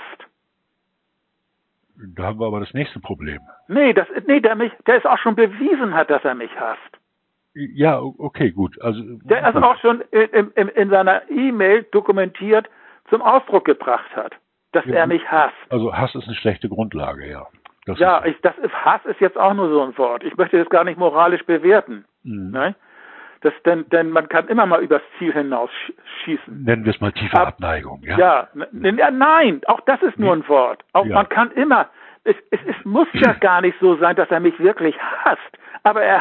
Da haben wir aber das nächste Problem. Nee, das, nee, der mich, der es auch schon bewiesen hat, dass er mich hasst. Ja, o- okay, gut. Also Der es gut. auch schon in, in, in seiner E-Mail dokumentiert zum Ausdruck gebracht hat, dass Ja, er gut. mich hasst. Also Hass ist eine schlechte Grundlage, ja. Das Ja, ist, ich, das ist, Hass ist jetzt auch nur so ein Wort. Ich möchte das gar nicht moralisch bewerten. Mhm. Ne? Das, denn, denn man kann immer mal übers Ziel hinaus sch- schießen. nennen wir es mal tiefe Ab- Abneigung, ja. Ja, n- n- nein, auch das ist nur ein Wort. Auch Ja. man kann immer, es, es, es muss ja gar nicht so sein, dass er mich wirklich hasst. Aber er hat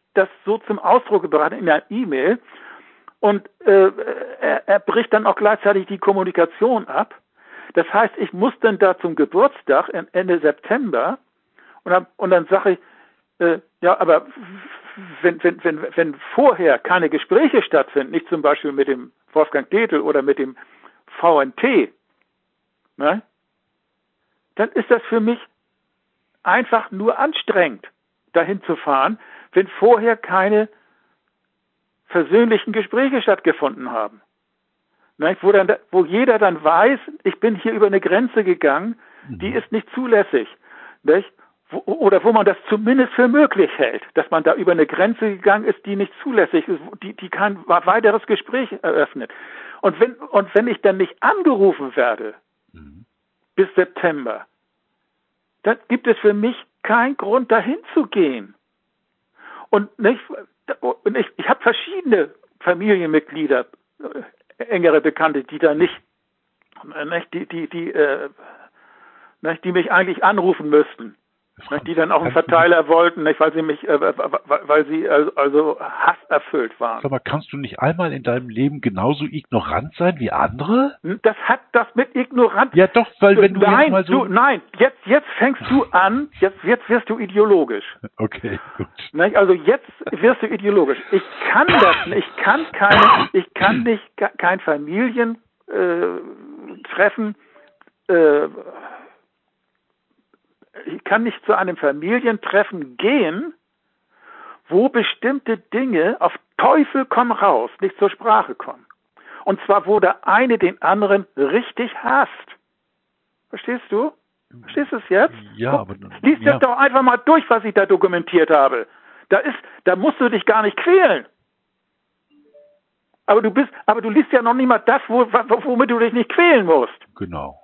das so zum Ausdruck gebracht in einer E-Mail und äh, er, er bricht dann auch gleichzeitig die Kommunikation ab. Das heißt, ich muss dann da zum Geburtstag Ende September und dann, und dann sage ich, äh, ja, aber wenn, wenn, wenn, wenn vorher keine Gespräche stattfinden, nicht zum Beispiel mit dem Wolfgang Detel oder mit dem V N T, ne, dann ist das für mich einfach nur anstrengend, dahin zu fahren, wenn vorher keine persönlichen Gespräche stattgefunden haben. Ne, wo, dann, wo jeder dann weiß, ich bin hier über eine Grenze gegangen, die ist nicht zulässig. Nicht? Wo, oder wo man das zumindest für möglich hält, dass man da über eine Grenze gegangen ist, die nicht zulässig ist, die, die kein weiteres Gespräch eröffnet. Und wenn, und wenn ich dann nicht angerufen werde, mhm. bis September, dann gibt es für mich keinen Grund, dahin zu gehen. Und, nicht, und ich, ich habe verschiedene Familienmitglieder, äh, engere Bekannte, die da nicht, nicht die, die, die, äh, nicht, die mich eigentlich anrufen müssten. Die dann auch einen Verteiler wollten, nicht, weil sie mich, äh, weil sie also, also hasserfüllt waren. Aber kannst du nicht einmal in deinem Leben genauso ignorant sein wie andere? Das hat das mit ignorant. Ja doch, weil wenn du nein, jetzt mal so... Du, nein, jetzt, jetzt fängst du an, jetzt, jetzt wirst du ideologisch. Okay, gut. Nicht? Also jetzt wirst du ideologisch. Ich kann das nicht, ich kann keine, ich kann nicht kein Familientreffen äh, Ich kann nicht zu einem Familientreffen gehen, wo bestimmte Dinge auf Teufel komm raus nicht zur Sprache kommen. Und zwar, wo der eine den anderen richtig hasst. Verstehst du? Verstehst du es jetzt? Ja, aber... Lies ja. das doch einfach mal durch, was ich da dokumentiert habe. Da ist, da musst du dich gar nicht quälen. Aber du bist, aber du liest ja noch nicht mal das, wo, womit du dich nicht quälen musst. Genau.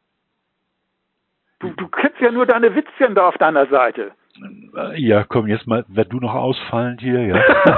Du, du kriegst ja nur deine Witzchen da auf deiner Seite. Ja, komm, jetzt mal, werd du noch ausfallend hier, ja.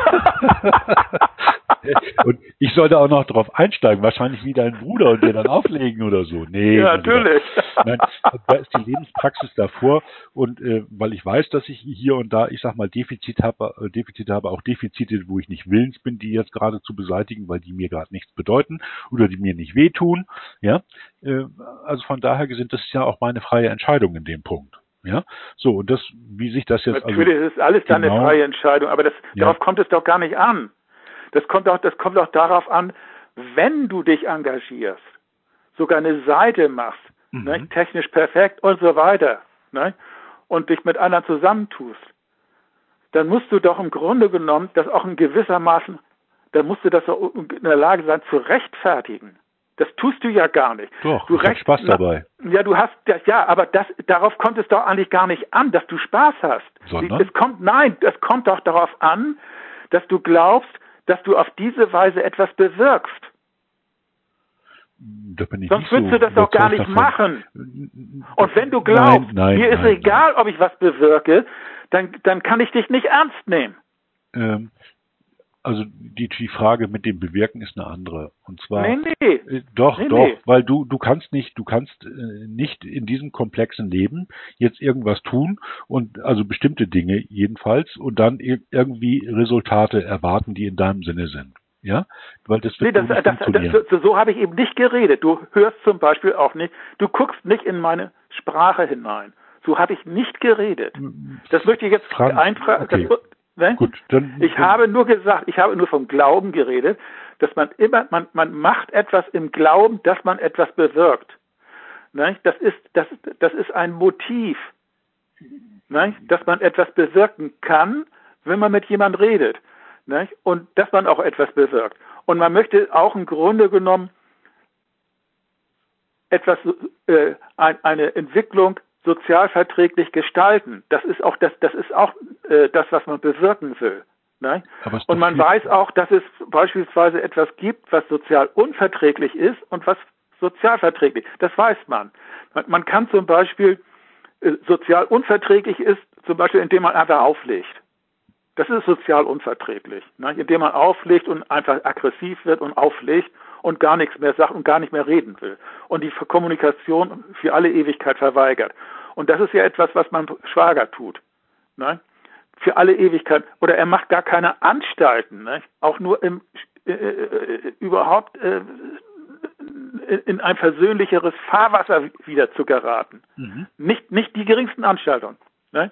Und ich sollte auch noch drauf einsteigen, wahrscheinlich wie dein Bruder und dir dann auflegen oder so. Nee. Ja, natürlich. Nein, da ist die Lebenspraxis davor und äh, weil ich weiß, dass ich hier und da, ich sag mal, Defizit habe, äh, Defizite habe, auch Defizite, wo ich nicht willens bin, die jetzt gerade zu beseitigen, weil die mir gerade nichts bedeuten oder die mir nicht wehtun, ja. Äh, also von daher sind das ja auch meine freie Entscheidung in dem Punkt. Ja, so, und das, wie sich das jetzt... Natürlich also ist alles deine genau, freie Entscheidung, aber das, ja. darauf kommt es doch gar nicht an. Das kommt auch, das kommt auch darauf an, wenn du dich engagierst, sogar eine Seite machst, mhm. ne, technisch perfekt und so weiter, ne, und dich mit anderen zusammentust, dann musst du doch im Grunde genommen das auch in gewissermaßen, dann musst du das auch in der Lage sein zu rechtfertigen. Das tust du ja gar nicht. Doch, du ich hab Spaß dabei. Ja, du hast das, ja, aber das, darauf kommt es doch eigentlich gar nicht an, dass du Spaß hast. Sondern? Es kommt, nein, es kommt doch darauf an, dass du glaubst, dass du auf diese Weise etwas bewirkst. Da bin ich Sonst nicht würdest so du das doch gar nicht davon. machen. Und wenn du glaubst, nein, nein, mir nein, ist egal, nein. ob ich was bewirke, dann, dann kann ich dich nicht ernst nehmen. Ähm, Also die, die Frage mit dem Bewirken ist eine andere. Und zwar nee, nee. Äh, doch, nee, doch, nee. weil du du kannst nicht, du kannst äh, nicht in diesem komplexen Leben jetzt irgendwas tun und also bestimmte Dinge jedenfalls und dann ir- irgendwie Resultate erwarten, die in deinem Sinne sind. Ja, weil das wird nee, das, so nicht das, funktionieren. Das, so habe ich eben nicht geredet. Du hörst zum Beispiel auch nicht, du guckst nicht in meine Sprache hinein. So habe ich nicht geredet. Das möchte ich jetzt einfach. Okay. Das, Ne? Gut, dann, ich dann, habe nur gesagt, ich habe nur vom Glauben geredet, dass man immer, man, man macht etwas im Glauben, dass man etwas bewirkt. Ne? Das ist, das, das ist ein Motiv, ne? Dass man etwas bewirken kann, wenn man mit jemandem redet, ne? Und dass man auch etwas bewirkt. Und man möchte auch im Grunde genommen etwas, äh, ein, eine Entwicklung sozialverträglich gestalten. Das ist auch das, das ist auch äh, das, was man bewirken will. Ne? Und man weiß auch, dass es beispielsweise etwas gibt, was sozial unverträglich ist und was sozialverträglich. Das weiß man. Man, man kann zum Beispiel äh, sozial unverträglich ist, zum Beispiel indem man einfach auflegt. Das ist sozial unverträglich, ne? Indem man auflegt und einfach aggressiv wird und auflegt und gar nichts mehr sagt und gar nicht mehr reden will und die Kommunikation für alle Ewigkeit verweigert. Und das ist ja etwas, was mein Schwager tut. Ne? für alle Ewigkeit, oder er macht gar keine Anstalten, ne? Auch nur im, äh, äh, überhaupt äh, in ein versöhnlicheres Fahrwasser wieder zu geraten. Mhm. Nicht, nicht die geringsten Anstaltungen. Ne?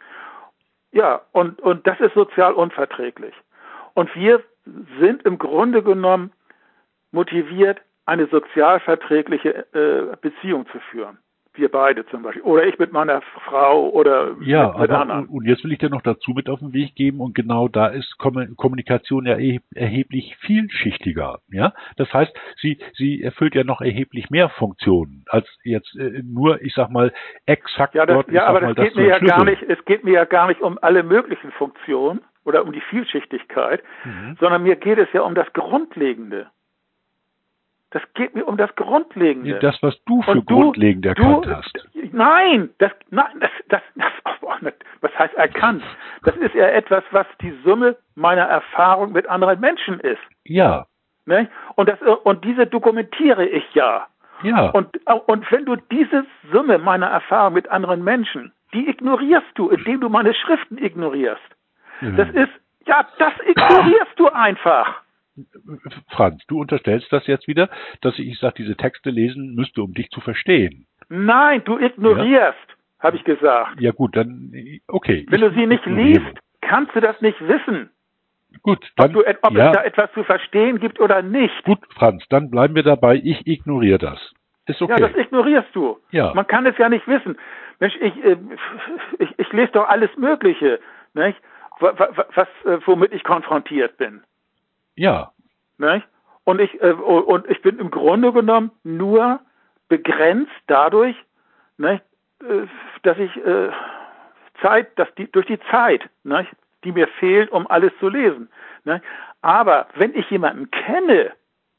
Ja, und, und das ist sozial unverträglich. Und wir sind im Grunde genommen motiviert, eine sozial verträgliche äh, Beziehung zu führen. Wir beide zum Beispiel. Oder ich mit meiner Frau oder ja, mit, mit aber, anderen. Und jetzt will ich dir noch dazu mit auf den Weg geben und genau da ist Kommunikation ja erheblich vielschichtiger. Ja, das heißt, sie, sie erfüllt ja noch erheblich mehr Funktionen als jetzt äh, nur, ich sag mal, exakt ja, das, dort. Ja, aber das, das geht mir ja gar nicht. Es geht mir ja gar nicht um alle möglichen Funktionen oder um die Vielschichtigkeit, mhm. sondern mir geht es ja um das Grundlegende. Das geht mir um das Grundlegende. Das, was du für du, grundlegend erkannt du, hast. Nein, das, nein, das, das, das oh, was heißt erkannt? Das ist ja etwas, was die Summe meiner Erfahrung mit anderen Menschen ist. Ja. Ne? Und das, und diese dokumentiere ich ja. Ja. Und, und wenn du diese Summe meiner Erfahrung mit anderen Menschen, die ignorierst du, indem du meine Schriften ignorierst. Ja. Das ist, ja, das ignorierst du einfach. Franz, du unterstellst das jetzt wieder, dass ich, ich sage, diese Texte lesen müsste, um dich zu verstehen. Nein, du ignorierst, ja? habe ich gesagt. Ja gut, dann, okay. Wenn du sie nicht ignoriere. liest, kannst du das nicht wissen. Gut, dann, ob, du, ob ja. es da etwas zu verstehen gibt oder nicht. Gut, Franz, dann bleiben wir dabei, ich ignoriere das. Ist okay. Ja, das ignorierst du. Ja. Man kann es ja nicht wissen. Mensch, ich, äh, ich, ich lese doch alles Mögliche, nicht? Was, was, womit ich konfrontiert bin. Ja. Nicht? Und ich äh, und ich bin im Grunde genommen nur begrenzt dadurch, nicht, äh, dass ich äh, Zeit, dass die durch die Zeit, nicht, die mir fehlt, um alles zu lesen. Nicht? Aber wenn ich jemanden kenne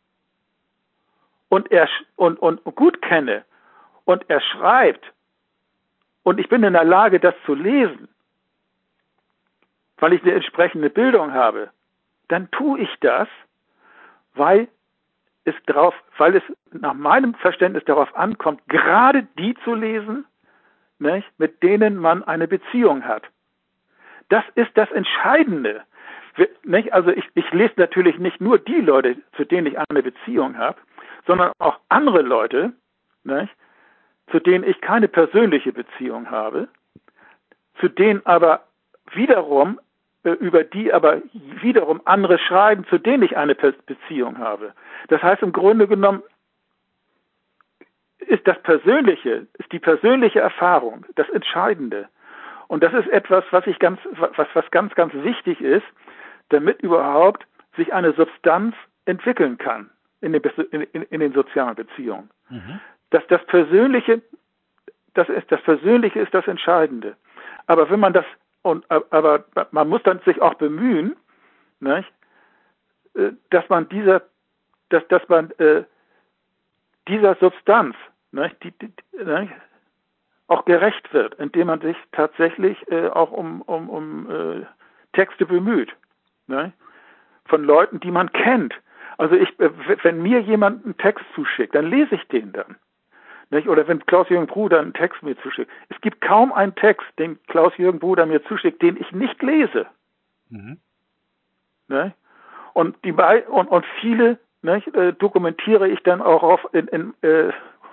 und er und und gut kenne und er schreibt und ich bin in der Lage, das zu lesen, weil ich eine entsprechende Bildung habe, dann tue ich das, weil es darauf, weil es nach meinem Verständnis darauf ankommt, gerade die zu lesen, nicht, mit denen man eine Beziehung hat. Das ist das Entscheidende. Nicht? Also ich, ich lese natürlich nicht nur die Leute, zu denen ich eine Beziehung habe, sondern auch andere Leute, nicht, zu denen ich keine persönliche Beziehung habe, zu denen aber wiederum über die aber wiederum andere schreiben, zu denen ich eine Beziehung habe. Das heißt, im Grunde genommen ist das Persönliche, ist die persönliche Erfahrung das Entscheidende. Und das ist etwas, was ich ganz, was, was ganz, ganz wichtig ist, damit überhaupt sich eine Substanz entwickeln kann in den, in, in den sozialen Beziehungen. Mhm. Dass das Persönliche, das ist, das Persönliche ist das Entscheidende. Aber wenn man das Und, aber man muss dann sich auch bemühen, nicht, dass man dieser, dass, dass man äh, dieser Substanz, nicht, die, die, nicht, auch gerecht wird, indem man sich tatsächlich äh, auch um, um, um äh, Texte bemüht, nicht, von Leuten, die man kennt. Also ich, wenn mir jemand einen Text zuschickt, dann lese ich den dann. Nicht? Oder wenn Klaus-Jürgen Bruder einen Text mir zuschickt. Es gibt kaum einen Text, den Klaus-Jürgen Bruder mir zuschickt, den ich nicht lese. Mhm. Nicht? Und, die, und, und viele nicht, äh, dokumentiere ich dann auch auf in, in äh,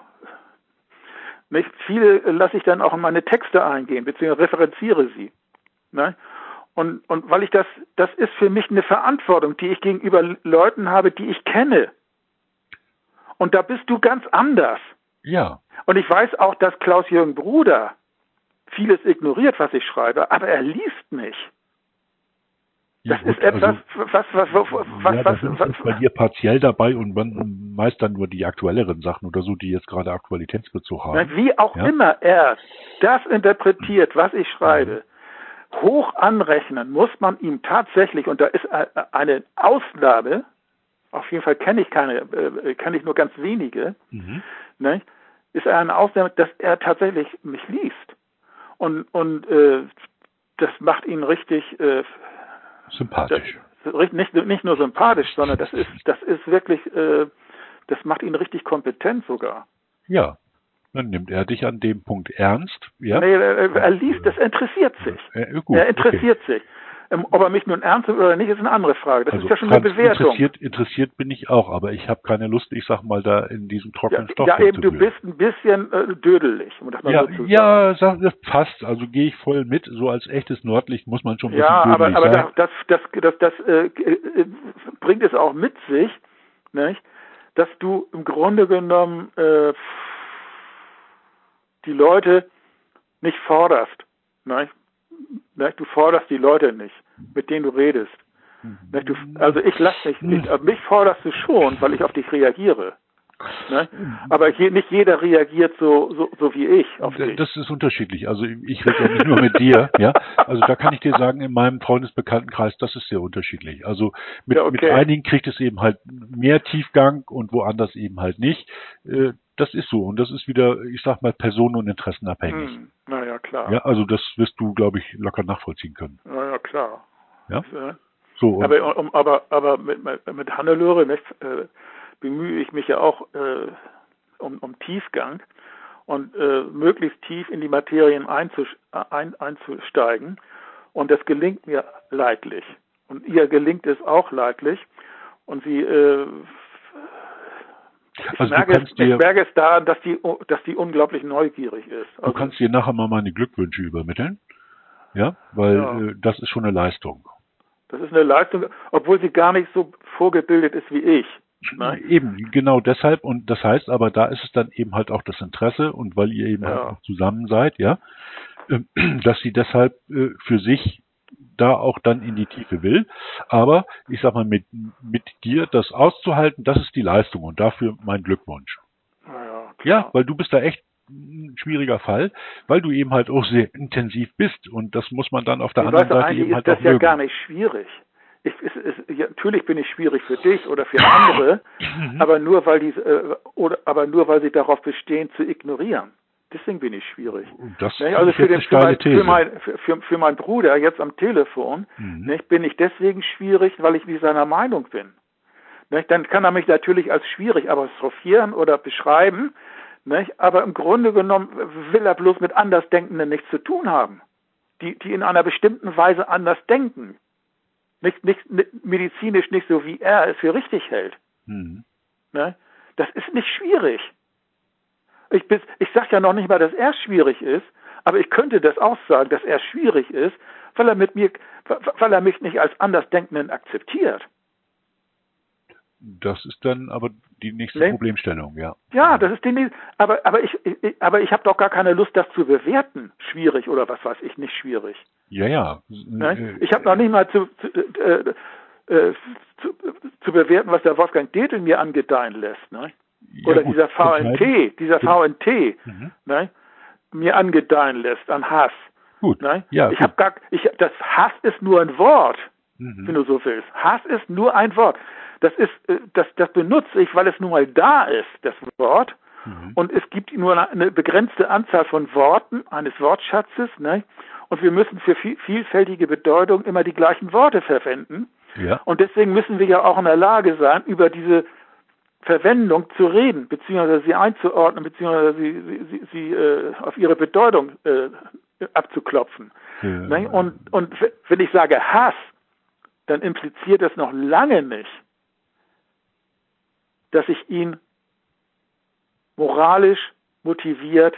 nicht, viele lasse ich dann auch in meine Texte eingehen, beziehungsweise referenziere sie. Nicht? Und, und weil ich das, das ist für mich eine Verantwortung, die ich gegenüber Leuten habe, die ich kenne. Und da bist du ganz anders. Ja. Und ich weiß auch, dass Klaus-Jürgen Bruder vieles ignoriert, was ich schreibe, aber er liest nicht. Ja, das gut, ist etwas, also, was, was, was, was, ja, was, das was, ist bei dir partiell dabei und man meist dann nur die aktuelleren Sachen oder so, die jetzt gerade Aktualitätsbezug haben. Wie auch ja? immer er das interpretiert, was ich schreibe, mhm. hoch anrechnen muss man ihm tatsächlich, und da ist eine Ausnahme, auf jeden Fall kenne ich keine, äh, kenne ich nur ganz wenige, mhm. ne, ist eine Ausnahme, dass er tatsächlich mich liest. Und, und äh, das macht ihn richtig äh, sympathisch. Das, nicht, nicht nur sympathisch, sondern das ist, das ist wirklich, äh, das macht ihn richtig kompetent sogar. Ja. Dann nimmt er dich an dem Punkt ernst. Ja? Nee, er, er liest, das interessiert sich. Äh, gut, er interessiert okay. sich. Ähm, ob er mich nun ernst nimmt oder nicht, ist eine andere Frage. Das also, ist ja schon Franz, eine Bewertung. Interessiert, interessiert bin ich auch, aber ich habe keine Lust, ich sag mal, da in diesem trockenen Ja, Stoff ja eben, du rumzuwühlen. bist ein bisschen äh, dödelig, um das mal Ja, so zu ja, sagen. sag, das passt. Also gehe ich voll mit. So als echtes Nordlicht muss man schon ein bisschen Ja, aber, dödelig aber sein. das, das, das, das, das äh, äh, bringt es auch mit sich, nicht, dass du im Grunde genommen äh, die Leute nicht forderst. Nicht? Nicht? Du forderst die Leute nicht, mit denen du redest. Nicht? Du, also ich lass mich, ich, mich forderst du schon, weil ich auf dich reagiere. Ne? Aber je, nicht jeder reagiert so, so, so wie ich auf dich. Das ist unterschiedlich. Also ich rede ja nicht nur mit dir, ja. Also da kann ich dir sagen, in meinem Freundesbekanntenkreis, das ist sehr unterschiedlich. Also mit, Ja, okay. mit einigen kriegt es eben halt mehr Tiefgang und woanders eben halt nicht. Das ist so. Und das ist wieder, ich sag mal, personen- und interessenabhängig. Hm, naja, klar. Ja, also das wirst du, glaube ich, locker nachvollziehen können. Naja, klar. Ja. Das, äh, So. aber, um, aber, aber mit, mit Hannelore nicht, äh, bemühe ich mich ja auch äh, um, um Tiefgang und äh, möglichst tief in die Materien einzus, ein, einzusteigen. Und das gelingt mir leidlich. Und ihr gelingt es auch leidlich. Und sie, äh, ich, also merke es, dir, ich merke es daran, dass die, dass die unglaublich neugierig ist. du Also, kannst dir nachher mal meine Glückwünsche übermitteln. Ja, weil ja. äh, das ist schon eine Leistung. Das ist eine Leistung, obwohl sie gar nicht so vorgebildet ist wie ich. Ne? Eben, genau deshalb. Und das heißt aber, da ist es dann eben halt auch das Interesse und weil ihr eben Ja. halt auch zusammen seid, ja, dass sie deshalb äh, für sich da auch dann in die Tiefe will. Aber ich sag mal, mit, mit dir das auszuhalten, das ist die Leistung und dafür mein Glückwunsch. Ja, ja, weil du bist da echt ein schwieriger Fall, weil du eben halt auch sehr intensiv bist und das muss man dann auf der ich anderen weiß, Seite eigentlich eben ist halt das auch ja mögen. gar nicht schwierig. Ich, es, es, ja, natürlich bin ich schwierig für dich oder für andere, aber nur weil die, äh, oder, aber nur weil sie darauf bestehen zu ignorieren. Deswegen bin ich schwierig. Das ne? Also für, den, für, mein, für, mein, für, für meinen Bruder jetzt am Telefon mhm. ne, bin ich deswegen schwierig, weil ich nicht seiner Meinung bin. Ne? Dann kann er mich natürlich als schwierig apostrophieren oder beschreiben, ne? Aber im Grunde genommen will er bloß mit Andersdenkenden nichts zu tun haben, die, die in einer bestimmten Weise anders denken. Nicht, nicht, medizinisch nicht so, wie er es für richtig hält. Mhm. Ne? Das ist nicht schwierig. Ich, ich sage ja noch nicht mal, dass er schwierig ist, aber ich könnte das auch sagen, dass er schwierig ist, weil er mit mir, weil er mich nicht als Andersdenkenden akzeptiert. Das ist dann aber die nächste nee. Problemstellung, ja. Ja, das ist die nächste, aber, aber ich, ich aber ich habe doch gar keine Lust, das zu bewerten. Schwierig oder was weiß ich, nicht schwierig. Ja, ja. Ne? Ich habe noch nicht mal zu, zu, äh, äh, zu, zu bewerten, was der Wolfgang Detel mir angedeihen lässt. Ne? Oder ja, dieser V N T, dieser V N T, mhm. ne? mir angedeihen lässt an Hass. Gut. Ne? Ja, ich gut. habe gar, ich, das Hass ist nur ein Wort, mhm. wenn du so willst. Hass ist nur ein Wort. Das ist, das, das benutze ich, weil es nun mal da ist, das Wort. Mhm. Und es gibt nur eine, eine begrenzte Anzahl von Worten eines Wortschatzes, ne? Und wir müssen für viel, vielfältige Bedeutung immer die gleichen Worte verwenden. Ja. Und deswegen müssen wir ja auch in der Lage sein, über diese Verwendung zu reden, beziehungsweise sie einzuordnen, beziehungsweise sie, sie, sie, sie äh, auf ihre Bedeutung äh, abzuklopfen. Ja. Ne? Und, und wenn ich sage Hass, dann impliziert das noch lange nicht, dass ich ihn moralisch motiviert,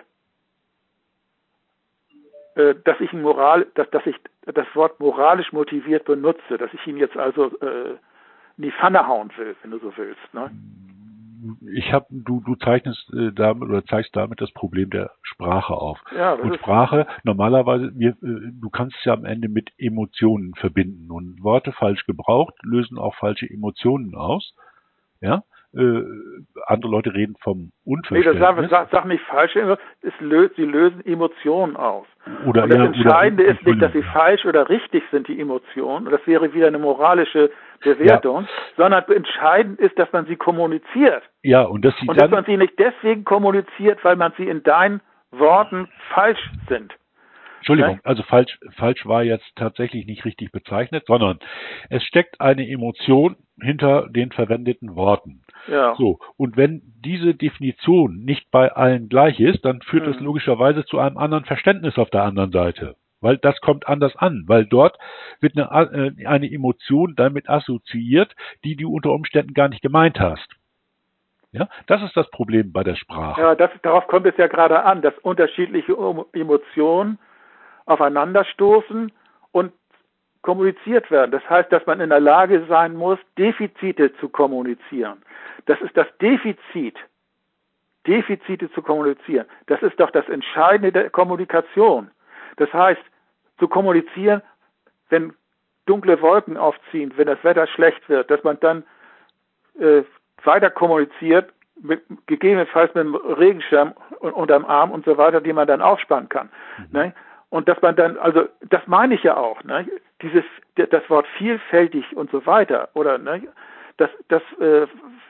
äh, dass ich ihn moral, dass, dass ich das Wort moralisch motiviert benutze, dass ich ihn jetzt also äh, in die Pfanne hauen will, wenn du so willst. Ne? Ich habe, du, du zeichnest äh, damit oder zeigst damit das Problem der Sprache auf. Ja, und Sprache, normalerweise, wir, äh, du kannst es ja am Ende mit Emotionen verbinden und Worte falsch gebraucht lösen auch falsche Emotionen aus. Ja, äh, andere Leute reden vom Unverständnis. Nee, das sag, sag nicht falsch, es löst, sie lösen Emotionen aus. Oder, und das ja, Entscheidende oder, ist nicht, dass sie falsch oder richtig sind, die Emotionen, das wäre wieder eine moralische Bewertung, ja. sondern entscheidend ist, dass man sie kommuniziert. Ja, und dass sie und dann, dass man sie nicht deswegen kommuniziert, weil man sie in deinen Worten falsch sind. Entschuldigung, also falsch, falsch war jetzt tatsächlich nicht richtig bezeichnet, sondern es steckt eine Emotion hinter den verwendeten Worten. Ja. So, und wenn diese Definition nicht bei allen gleich ist, dann führt Mhm. das logischerweise zu einem anderen Verständnis auf der anderen Seite. Weil das kommt anders an, weil dort wird eine, äh, eine Emotion damit assoziiert, die du unter Umständen gar nicht gemeint hast. Ja, das ist das Problem bei der Sprache. Ja, das, darauf kommt es ja gerade an, dass unterschiedliche Emotionen aufeinanderstoßen und kommuniziert werden. Das heißt, dass man in der Lage sein muss, Defizite zu kommunizieren. Das ist das Defizit, Defizite zu kommunizieren. Das ist doch das Entscheidende der Kommunikation. Das heißt, zu kommunizieren, wenn dunkle Wolken aufziehen, wenn das Wetter schlecht wird, dass man dann äh, weiter kommuniziert, mit, gegebenenfalls mit einem Regenschirm unterm Arm und so weiter, die man dann aufspannen kann. Mhm. Ne? Und dass man dann, also das meine ich ja auch, ne? Dieses, das Wort vielfältig und so weiter, oder ne? das, das, äh,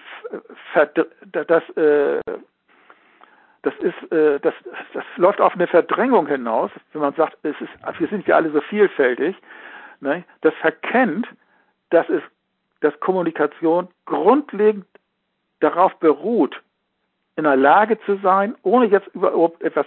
das, äh, das ist, äh, das, das läuft auf eine Verdrängung hinaus, wenn man sagt, es ist, wir sind ja alle so vielfältig. Ne? Das verkennt, dass es, dass Kommunikation grundlegend darauf beruht, in der Lage zu sein, ohne jetzt überhaupt etwas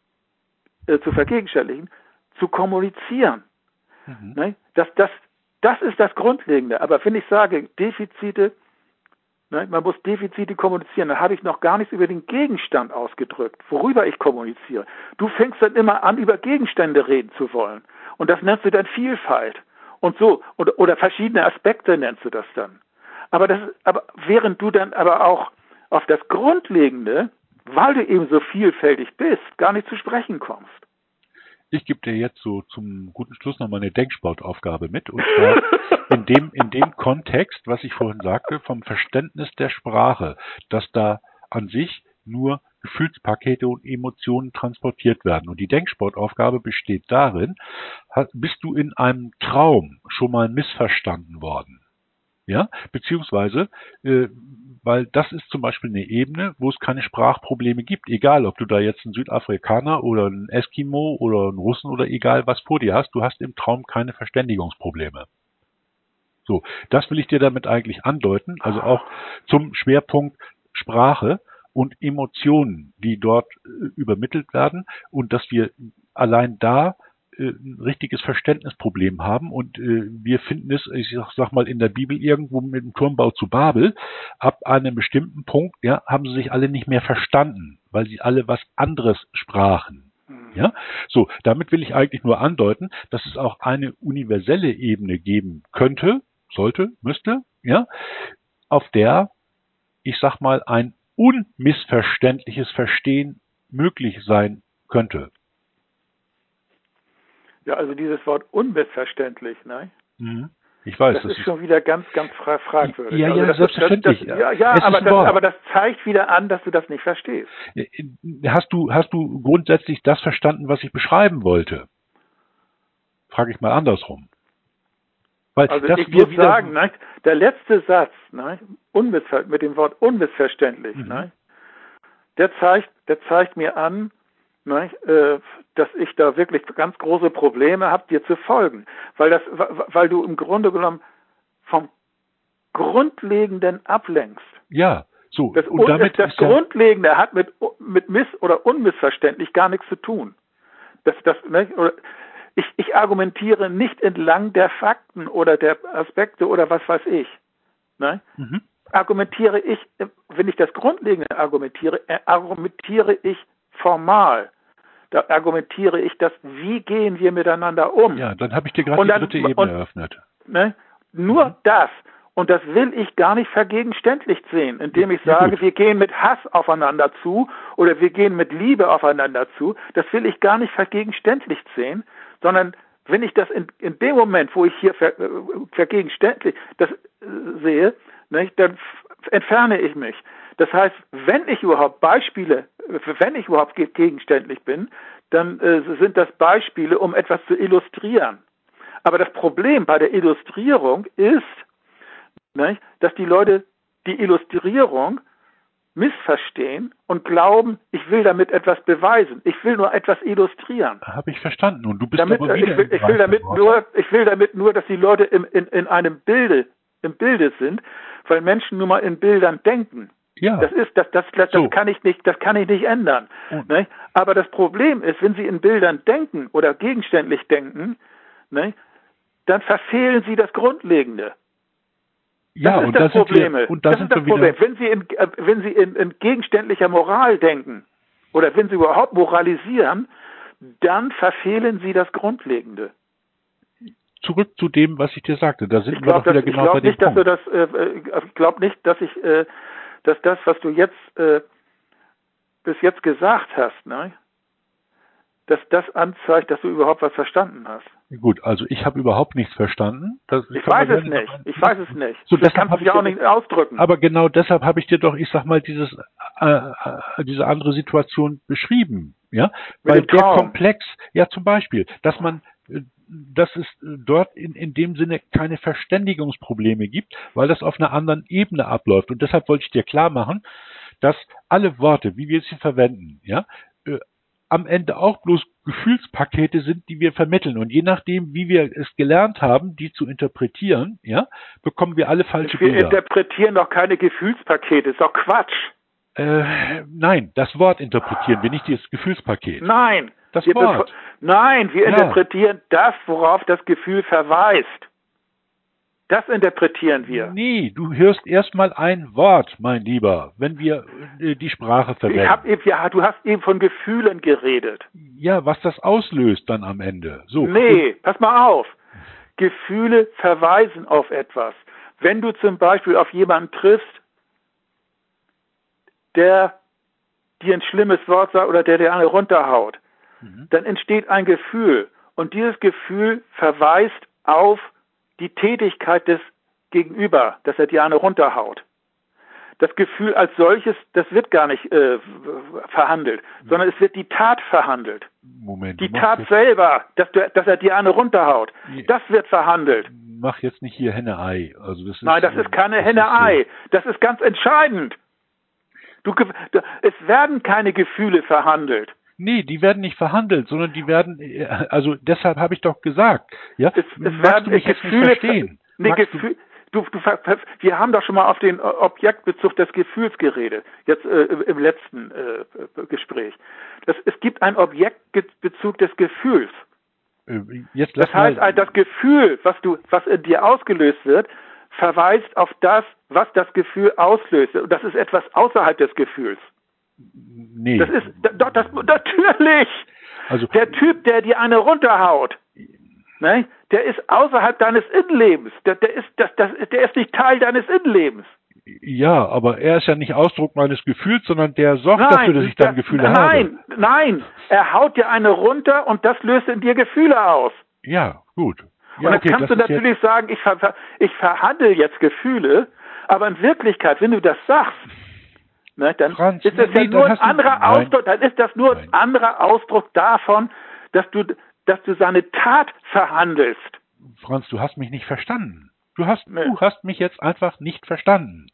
äh, zu vergegenständigen, zu kommunizieren. Mhm. Ne? Das, das, das ist das Grundlegende. Aber wenn ich sage, Defizite, ne, man muss Defizite kommunizieren, dann habe ich noch gar nichts über den Gegenstand ausgedrückt, worüber ich kommuniziere. Du fängst dann immer an, über Gegenstände reden zu wollen. Und das nennst du dann Vielfalt. Und so, oder, oder verschiedene Aspekte nennst du das dann. Aber das, aber während du dann aber auch auf das Grundlegende, weil du eben so vielfältig bist, gar nicht zu sprechen kommst. Ich gebe dir jetzt so zum guten Schluss noch mal eine Denksportaufgabe mit, und zwar in dem, in dem Kontext, was ich vorhin sagte, vom Verständnis der Sprache, dass da an sich nur Gefühlspakete und Emotionen transportiert werden. Und die Denksportaufgabe besteht darin, bist du in einem Traum schon mal missverstanden worden? Ja, beziehungsweise, äh, weil das ist zum Beispiel eine Ebene, wo es keine Sprachprobleme gibt. Egal, ob du da jetzt einen Südafrikaner oder einen Eskimo oder einen Russen oder egal was vor dir hast, du hast im Traum keine Verständigungsprobleme. So, das will ich dir damit eigentlich andeuten, also auch zum Schwerpunkt Sprache und Emotionen, die dort äh, übermittelt werden, und dass wir allein da ein richtiges Verständnisproblem haben, und äh, wir finden es, ich sag, sag mal, in der Bibel irgendwo mit dem Turmbau zu Babel, ab einem bestimmten Punkt, ja, haben sie sich alle nicht mehr verstanden, weil sie alle was anderes sprachen. Ja, so, damit will ich eigentlich nur andeuten, dass es auch eine universelle Ebene geben könnte, sollte, müsste, ja, auf der, ich sag mal, ein unmissverständliches Verstehen möglich sein könnte. Ja, also dieses Wort unmissverständlich, ne? Mhm. Ich weiß, das, das ist ist schon wieder ganz, ganz fra fragwürdig. Ja, also ja, das selbstverständlich. Ist, das, das, ja, ja, aber das, aber das zeigt wieder an, dass du das nicht verstehst. Hast du, hast du grundsätzlich das verstanden, was ich beschreiben wollte? Frage ich mal andersrum. Weil also das ich würde wieder sagen, ne, der letzte Satz, ne, mit dem Wort unmissverständlich, mhm. ne, der zeigt, der zeigt mir an, ne, äh, dass ich da wirklich ganz große Probleme habe, dir zu folgen, weil das, weil du im Grunde genommen vom Grundlegenden ablenkst. Ja, so. Das, und damit das Grundlegende ja hat mit mit miss- oder unmissverständlich gar nichts zu tun. Das, das, ne, oder, ich, ich argumentiere nicht entlang der Fakten oder der Aspekte oder was weiß ich. Ne? Mhm. Argumentiere ich, wenn ich das Grundlegende argumentiere, argumentiere ich formal. Da argumentiere ich das, wie gehen wir miteinander um. Ja, dann habe ich dir gerade die dritte Ebene und, eröffnet. Ne, nur mhm. das. Und das will ich gar nicht vergegenständlicht sehen, indem ich ja, sage, gut. wir gehen mit Hass aufeinander zu oder wir gehen mit Liebe aufeinander zu. Das will ich gar nicht vergegenständlicht sehen, sondern wenn ich das in, in dem Moment, wo ich hier ver, vergegenständlich das äh, sehe, ne, dann entferne ich mich. Das heißt, wenn ich überhaupt Beispiele, wenn ich überhaupt gegenständlich bin, dann äh, sind das Beispiele, um etwas zu illustrieren. Aber das Problem bei der Illustrierung ist, ne, dass die Leute die Illustrierung missverstehen und glauben, ich will damit etwas beweisen. Ich will nur etwas illustrieren. Habe ich verstanden. Und du bist damit, aber wieder ich will, ich will damit nur, ich will damit nur, dass die Leute im, in, in einem Bilde, im Bilde sind, weil Menschen nun mal in Bildern denken. Ja. Das ist, das, das, das, so. das kann ich nicht, das kann ich nicht ändern. Und? Ne? Aber das Problem ist, wenn Sie in Bildern denken oder gegenständlich denken, ne, dann verfehlen Sie das Grundlegende. Ja, das ist und das da sind Problem. wir, und da das sind ist das wir wieder. Problem. Wenn Sie in, äh, wenn Sie in, in gegenständlicher Moral denken oder wenn Sie überhaupt moralisieren, dann verfehlen Sie das Grundlegende. Zurück zu dem, was ich dir sagte. Da sind Ich wir doch glaube wieder genau bei dem nicht, dass Punkt. du das, äh, ich glaube nicht, dass ich, äh, dass das, was du jetzt äh, bis jetzt gesagt hast, ne, dass das anzeigt, dass du überhaupt was verstanden hast. Gut, also ich habe überhaupt nichts verstanden. Das, ich weiß es nicht. Ein, ich weiß es nicht. So, das kannst du ja auch nicht ausdrücken. Aber genau deshalb habe ich dir doch, ich sag mal, dieses, äh, diese andere Situation beschrieben. Ja, Mit weil dem der Traum. Komplex, ja zum Beispiel, dass man, dass es dort in, in dem Sinne keine Verständigungsprobleme gibt, weil das auf einer anderen Ebene abläuft. Und deshalb wollte ich dir klar machen, dass alle Worte, wie wir sie verwenden, ja, äh, am Ende auch bloß Gefühlspakete sind, die wir vermitteln. Und je nachdem, wie wir es gelernt haben, die zu interpretieren, ja, bekommen wir alle falsche wir Bilder. Wir interpretieren doch keine Gefühlspakete, ist doch Quatsch. Äh, nein, das Wort interpretieren wir, nicht das Gefühlspaket. Nein. Das wir Wort. Nein, wir ja. interpretieren das, worauf das Gefühl verweist. Das interpretieren wir. Nee, du hörst erstmal ein Wort, mein Lieber, wenn wir äh, die Sprache verwenden. Ich hab eben, ja, du hast eben von Gefühlen geredet. Ja, was das auslöst dann am Ende. So. Nee, Und, pass mal auf. Gefühle verweisen auf etwas. Wenn du zum Beispiel auf jemanden triffst, der dir ein schlimmes Wort sagt oder der dir eine runterhaut, mhm. dann entsteht ein Gefühl. Und dieses Gefühl verweist auf die Tätigkeit des Gegenüber, dass er dir eine runterhaut. Das Gefühl als solches, das wird gar nicht äh, verhandelt, mhm. sondern es wird die Tat verhandelt. Moment. Die Tat selber, dass, du, dass er dir eine runterhaut, ja. das wird verhandelt. Mach jetzt nicht hier Henne-Ei. Also das ist, Nein, das ist keine Henne-Ei. Das ist ganz entscheidend. Du, du, es werden keine Gefühle verhandelt. Nee, die werden nicht verhandelt, sondern die werden, also deshalb habe ich doch gesagt, ja, es, es werden du mich Gefühle jetzt nicht verstehen? Nee, Gefühl, du, du, du, wir haben doch schon mal auf den Objektbezug des Gefühls geredet, jetzt äh, im letzten äh, Gespräch. Das, es gibt einen Objektbezug des Gefühls. Jetzt das heißt, mal. das Gefühl, was du, was in dir ausgelöst wird, verweist auf das, was das Gefühl auslöst. Und das ist etwas außerhalb des Gefühls. Nee. Das ist doch das, natürlich. Also der Typ, der dir eine runterhaut, ne, der ist außerhalb deines Innenlebens. Der, der ist, das, das, der ist nicht Teil deines Innenlebens. Ja, aber er ist ja nicht Ausdruck meines Gefühls, sondern der sorgt nein, dafür, dass ich dann das, Gefühle nein, habe. Nein, nein, er haut dir eine runter und das löst in dir Gefühle aus. Ja, gut. und Ja, dann okay, kannst du natürlich jetzt sagen, ich, ver ich verhandle jetzt Gefühle, aber in Wirklichkeit, wenn du das sagst, ne, dann Franz, ist das nee, ja nur ein anderer du, Ausdruck, dann ist das nur ein anderer Ausdruck davon, dass du, dass du seine Tat verhandelst. Franz, du hast mich nicht verstanden. Du hast, nee. du hast mich jetzt einfach nicht verstanden.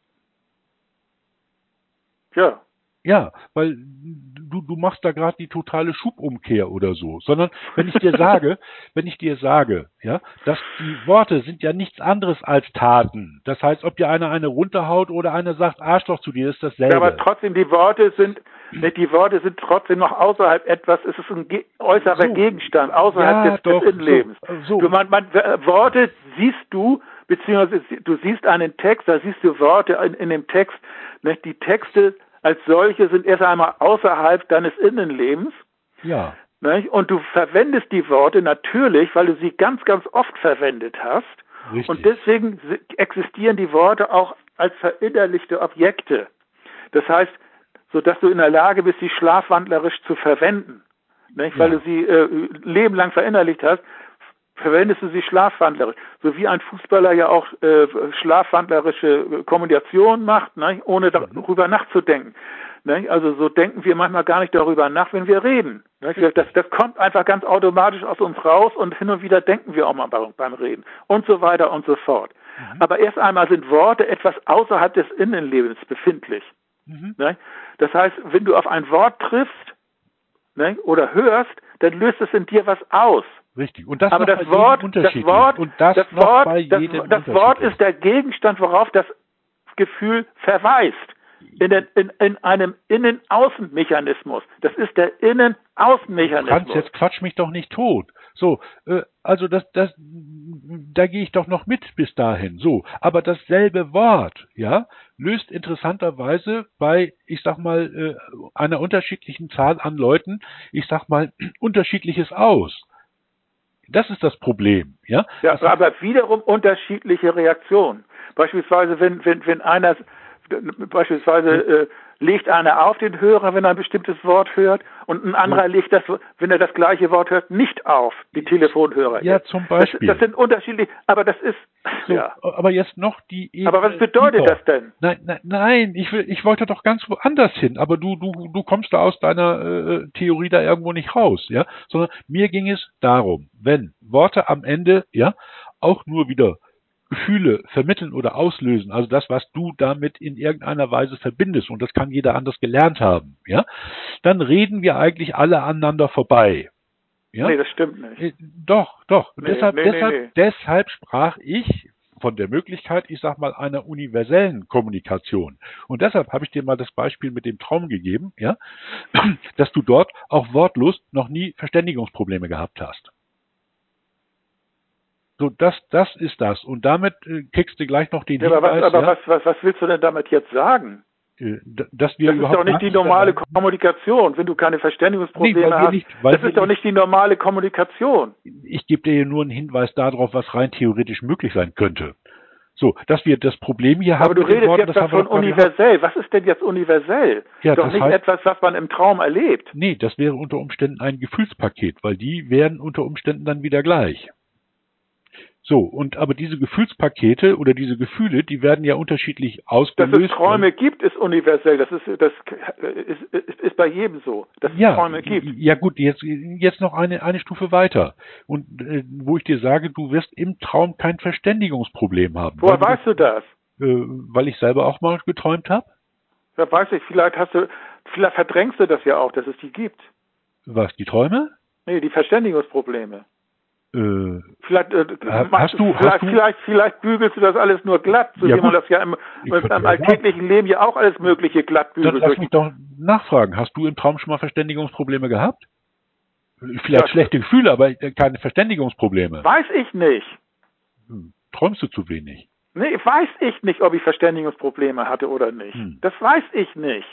Ja. Ja, weil du, du machst da gerade die totale Schubumkehr oder so, sondern wenn ich dir sage, wenn ich dir sage, ja, dass die Worte sind ja nichts anderes als Taten. Das heißt, ob dir einer eine runterhaut oder einer sagt Arschloch zu dir, ist dasselbe. Ja, aber trotzdem, die Worte sind, die Worte sind trotzdem noch außerhalb etwas, es ist ein ge äußerer so. Gegenstand, außerhalb ja, des, doch, des Innenlebens. So, so. Du, man, man, Worte siehst du, beziehungsweise du siehst einen Text, da siehst du Worte in, in dem Text, ne, die Texte als solche sind erst einmal außerhalb deines Innenlebens. Ja. Ne? Und du verwendest die Worte natürlich, weil du sie ganz, ganz oft verwendet hast. Richtig. Und deswegen existieren die Worte auch als verinnerlichte Objekte. Das heißt, sodass du in der Lage bist, sie schlafwandlerisch zu verwenden. Nicht? Weil ja. du sie äh, lebenlang verinnerlicht hast, verwendest du sie schlafwandlerisch. So wie ein Fußballer ja auch äh, schlafwandlerische Kommunikation macht, ne? ohne darüber mhm. nachzudenken. Ne? Also so denken wir manchmal gar nicht darüber nach, wenn wir reden. Ne? Das, das kommt einfach ganz automatisch aus uns raus und hin und wieder denken wir auch mal beim, beim Reden und so weiter und so fort. Mhm. Aber erst einmal sind Worte etwas außerhalb des Innenlebens befindlich. Mhm. Ne? Das heißt, wenn du auf ein Wort triffst, ne, oder hörst, dann löst es in dir was aus. Richtig. Und das Aber das Wort, das Wort, und das, das noch Wort, bei das, jedem das Wort ist der Gegenstand, worauf das Gefühl verweist. In, den, in, in einem Innen-Außen-Mechanismus. Das ist der Innen-Außen-Mechanismus. Franz, jetzt quatsch mich doch nicht tot. So, äh, also das, das, da gehe ich doch noch mit bis dahin. So, aber dasselbe Wort, ja, löst interessanterweise bei, ich sag mal, äh, einer unterschiedlichen Zahl an Leuten, ich sag mal, Unterschiedliches aus. Das ist das Problem, ja. Ja, das aber wiederum unterschiedliche Reaktionen. Beispielsweise, wenn, wenn, wenn einer Beispielsweise äh, legt einer auf den Hörer, wenn er ein bestimmtes Wort hört, und ein anderer legt das, wenn er das gleiche Wort hört, nicht auf, die Telefonhörer. Ja, zum Beispiel. Das, das sind unterschiedlich, aber das ist, so, ja. Aber jetzt noch die Ebene. Aber was bedeutet tiefer. das denn? Nein, nein, nein, ich will, ich wollte doch ganz woanders hin, aber du, du, du kommst da aus deiner äh, Theorie da irgendwo nicht raus, ja, sondern mir ging es darum, wenn Worte am Ende, ja, auch nur wieder Gefühle vermitteln oder auslösen, also das, was du damit in irgendeiner Weise verbindest, und das kann jeder anders gelernt haben, ja, dann reden wir eigentlich alle aneinander vorbei. Ja? Nee, das stimmt nicht. Äh, doch, doch. Nee, deshalb, nee, deshalb, nee, nee. deshalb sprach ich von der Möglichkeit, ich sag mal, einer universellen Kommunikation. Und deshalb habe ich dir mal das Beispiel mit dem Traum gegeben, ja, dass du dort auch wortlos noch nie Verständigungsprobleme gehabt hast. So, das, das ist das. Und damit äh, kriegst du gleich noch den ja, Hinweis. Aber, was, aber ja, was, was, was willst du denn damit jetzt sagen? Äh, dass wir das ist doch nicht die normale werden. Kommunikation, wenn du keine Verständigungsprobleme nee, hast. Nicht, das ist doch nicht die normale Kommunikation. Ich gebe dir nur einen Hinweis darauf, was rein theoretisch möglich sein könnte. So, dass wir das Problem hier haben. Aber du redest Worten, jetzt was von universell. Was ist denn jetzt universell? Ja, doch das nicht heißt, etwas, was man im Traum erlebt. Nee, das wäre unter Umständen ein Gefühlspaket, weil die wären unter Umständen dann wieder gleich. So, und aber diese Gefühlspakete oder diese Gefühle, die werden ja unterschiedlich ausgelöst. Dass es Träume gibt, ist universell. Das ist, das ist, ist, ist bei jedem so, dass ja, es Träume gibt. Ja gut, jetzt, jetzt noch eine, eine Stufe weiter. Und äh, wo ich dir sage, du wirst im Traum kein Verständigungsproblem haben. Woher weißt du das? Äh, weil ich selber auch mal geträumt habe. Ja, weiß ich, vielleicht hast du, vielleicht verdrängst du das ja auch, dass es die gibt. Was, die Träume? Nee, die Verständigungsprobleme. Äh, vielleicht, äh, hast du, vielleicht, hast du, vielleicht, vielleicht bügelst du das alles nur glatt, so ja, wie man das ja im, im alltäglichen Leben ja auch alles Mögliche glatt bügelt. Dann lass mich doch nachfragen. Hast du im Traum schon mal Verständigungsprobleme gehabt? Vielleicht ja, schlechte Gefühle, aber keine Verständigungsprobleme. Weiß ich nicht. Hm. Träumst du zu wenig? Nee, weiß ich nicht, ob ich Verständigungsprobleme hatte oder nicht. Hm. Das weiß ich nicht.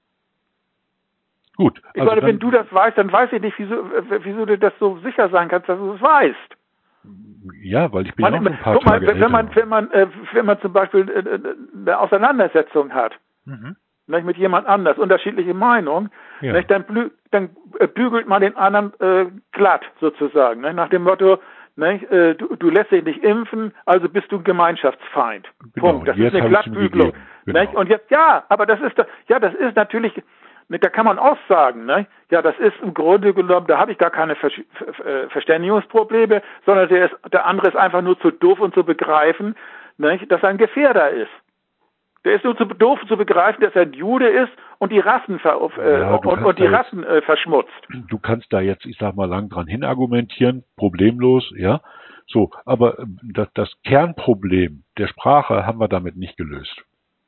Gut. Ich also meine, wenn du das weißt, dann weiß ich nicht, wieso, wieso du das so sicher sein kannst, dass du es weißt. Ja, weil ich bin man, auch schon ein paar guck mal, Tage wenn älter. man, wenn man, äh, wenn man zum Beispiel äh, eine Auseinandersetzung hat, mhm. nicht, mit jemand anders, unterschiedliche Meinungen, ja. nicht, dann, blü dann bügelt man den anderen äh, glatt sozusagen, nicht, nach dem Motto, nicht, äh, du, du lässt dich nicht impfen, also bist du ein Gemeinschaftsfeind. Genau, Punkt. Das ist eine Glattbügelung. Genau. Nicht? Und jetzt, ja, aber das ist, ja, das ist natürlich, da kann man auch sagen, ne? Ja, das ist im Grunde genommen, da habe ich gar keine Ver Ver Verständigungsprobleme, sondern der, ist, der andere ist einfach nur zu doof und zu begreifen, ne? Dass er ein Gefährder ist. Der ist nur zu doof zu begreifen, dass er ein Jude ist und die Rassen ver äh, ja, und, und die Rassen äh, verschmutzt. Du kannst da jetzt, ich sag mal, lang dran hin argumentieren, problemlos, ja. So, aber das, das Kernproblem der Sprache haben wir damit nicht gelöst.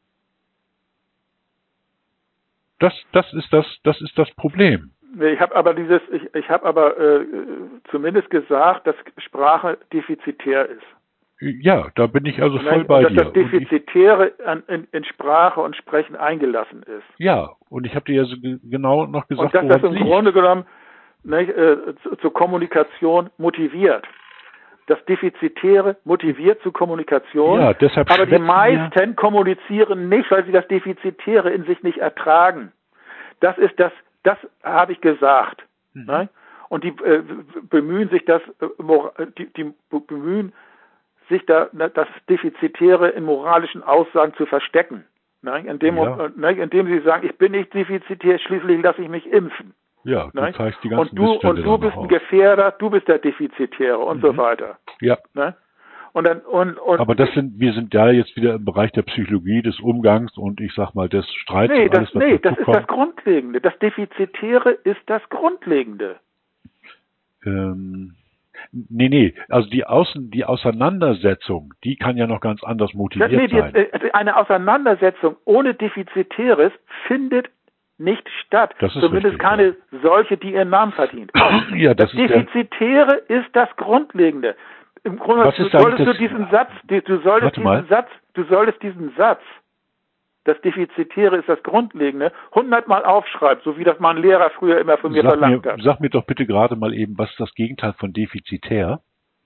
Das, das ist das, das ist das Problem. Ich habe aber dieses, ich, ich habe aber äh, zumindest gesagt, dass Sprache defizitär ist. Ja, da bin ich also voll und bei dass dir. Das Defizitäre an, in, in Sprache und Sprechen eingelassen ist. Ja, und ich habe dir ja so genau noch gesagt, und dass das im liegt. Grunde genommen nicht, äh, zu, zur Kommunikation motiviert. Das Defizitäre motiviert zur Kommunikation, ja, deshalb aber die meisten wir. kommunizieren nicht, weil sie das Defizitäre in sich nicht ertragen. Das ist das, das habe ich gesagt. Mhm. Ne? Und die äh, bemühen sich das, äh, die, die bemühen sich da das Defizitäre in moralischen Aussagen zu verstecken. Ne? Indem, ja. ne? Indem sie sagen, ich bin nicht defizitär, schließlich lasse ich mich impfen. Ja, du ne? zeigst die ganzen Und du, und du bist ein Gefährder, du bist der Defizitäre und mhm. so weiter. Ja. Ne? Und dann, und, und Aber das sind, wir sind da jetzt wieder im Bereich der Psychologie, des Umgangs und ich sag mal des Streits. Nee, und alles, das, nee, das ist das Grundlegende. Das Defizitäre ist das Grundlegende. Ähm, Nee, nee, also die Außen, die Auseinandersetzung, die kann ja noch ganz anders motiviert nee, die, sein. Eine Auseinandersetzung ohne Defizitäres findet nicht statt. Das ist Zumindest richtig, keine ja. solche, die ihren Namen verdient. Ja, das, das ist Defizitäre der, ist das Grundlegende. Im Grunde was du ist solltest das, du diesen Satz, du solltest diesen mal. Satz, du solltest diesen Satz, das Defizitäre ist das Grundlegende, hundertmal aufschreiben, so wie das mein Lehrer früher immer von mir sag verlangt mir, hat. Sag mir doch bitte gerade mal eben, was ist das Gegenteil von defizitär?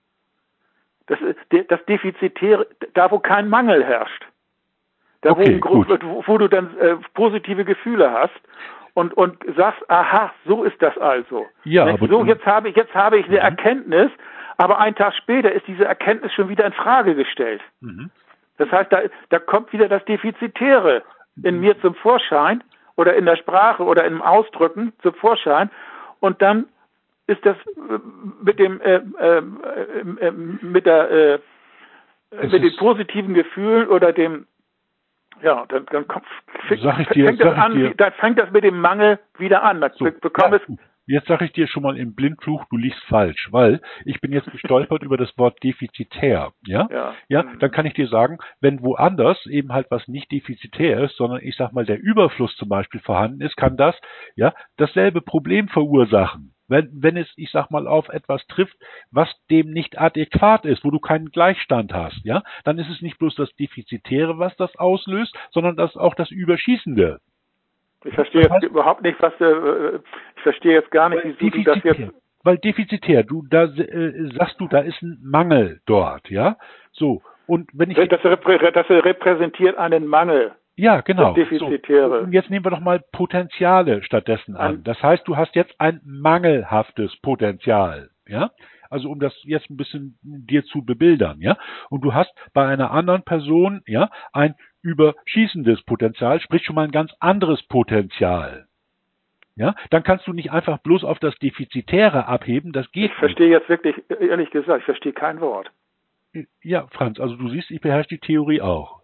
Das, das Defizitäre, da wo kein Mangel herrscht. Da okay, wo, gut. wo, wo du dann äh, positive Gefühle hast und, und sagst, aha, so ist das also. Ja, Nicht? aber so, jetzt habe ich, jetzt habe ich eine mhm. Erkenntnis, aber einen Tag später ist diese Erkenntnis schon wieder in Frage gestellt. Mhm. Das heißt, da, da kommt wieder das Defizitäre in mir zum Vorschein oder in der Sprache oder im Ausdrücken zum Vorschein und dann ist das mit dem äh, äh, äh, mit der äh, mit den positiven Gefühlen oder dem ja, dann, dann kommt, sag ich dir, fängt das an, dir, dann fängt das mit dem Mangel wieder an. Dann so, bekomme ja, es jetzt sage ich dir schon mal im Blindflug, du liegst falsch, weil ich bin jetzt gestolpert über das Wort defizitär, ja? Ja. Ja, dann kann ich dir sagen, wenn woanders eben halt was nicht defizitär ist, sondern ich sag mal der Überfluss zum Beispiel vorhanden ist, kann das, ja, dasselbe Problem verursachen. Wenn, wenn es, ich sag mal, auf etwas trifft, was dem nicht adäquat ist, wo du keinen Gleichstand hast, ja, dann ist es nicht bloß das Defizitäre, was das auslöst, sondern das auch das Überschießende. Ich verstehe jetzt überhaupt nicht, was äh, ich verstehe jetzt gar nicht, wieso du das jetzt. Weil defizitär, du da äh, sagst du, da ist ein Mangel dort, ja. So, und wenn ich das, reprä das repräsentiert einen Mangel. Ja, genau. Das Defizitäre. So, und jetzt nehmen wir doch mal Potenziale stattdessen an. Ein, das heißt, du hast jetzt ein mangelhaftes Potenzial, ja? Also um das jetzt ein bisschen dir zu bebildern, ja? Und du hast bei einer anderen Person, ja, ein überschießendes Potenzial, sprich schon mal ein ganz anderes Potenzial. Ja, dann kannst du nicht einfach bloß auf das Defizitäre abheben, das geht nicht. Ich verstehe jetzt wirklich, ehrlich gesagt, ich verstehe kein Wort. Ja, Franz, also du siehst, ich beherrsche die Theorie auch.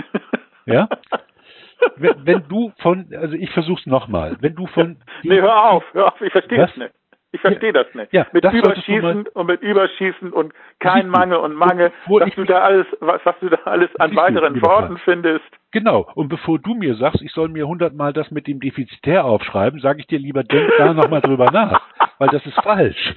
Ja? Wenn, wenn du von, also ich versuch's nochmal, wenn du von... Nee, hör auf, hör auf, ich verstehe es nicht. Ich verstehe ja, das nicht. Ja, mit das Überschießen und mit Überschießen und kein Mangel und Mangel, was du da alles, was, was du da alles an weiteren Worten findest. Genau. Und bevor du mir sagst, ich soll mir hundertmal das mit dem Defizitär aufschreiben, sage ich dir lieber, denk da nochmal drüber nach, weil das ist falsch.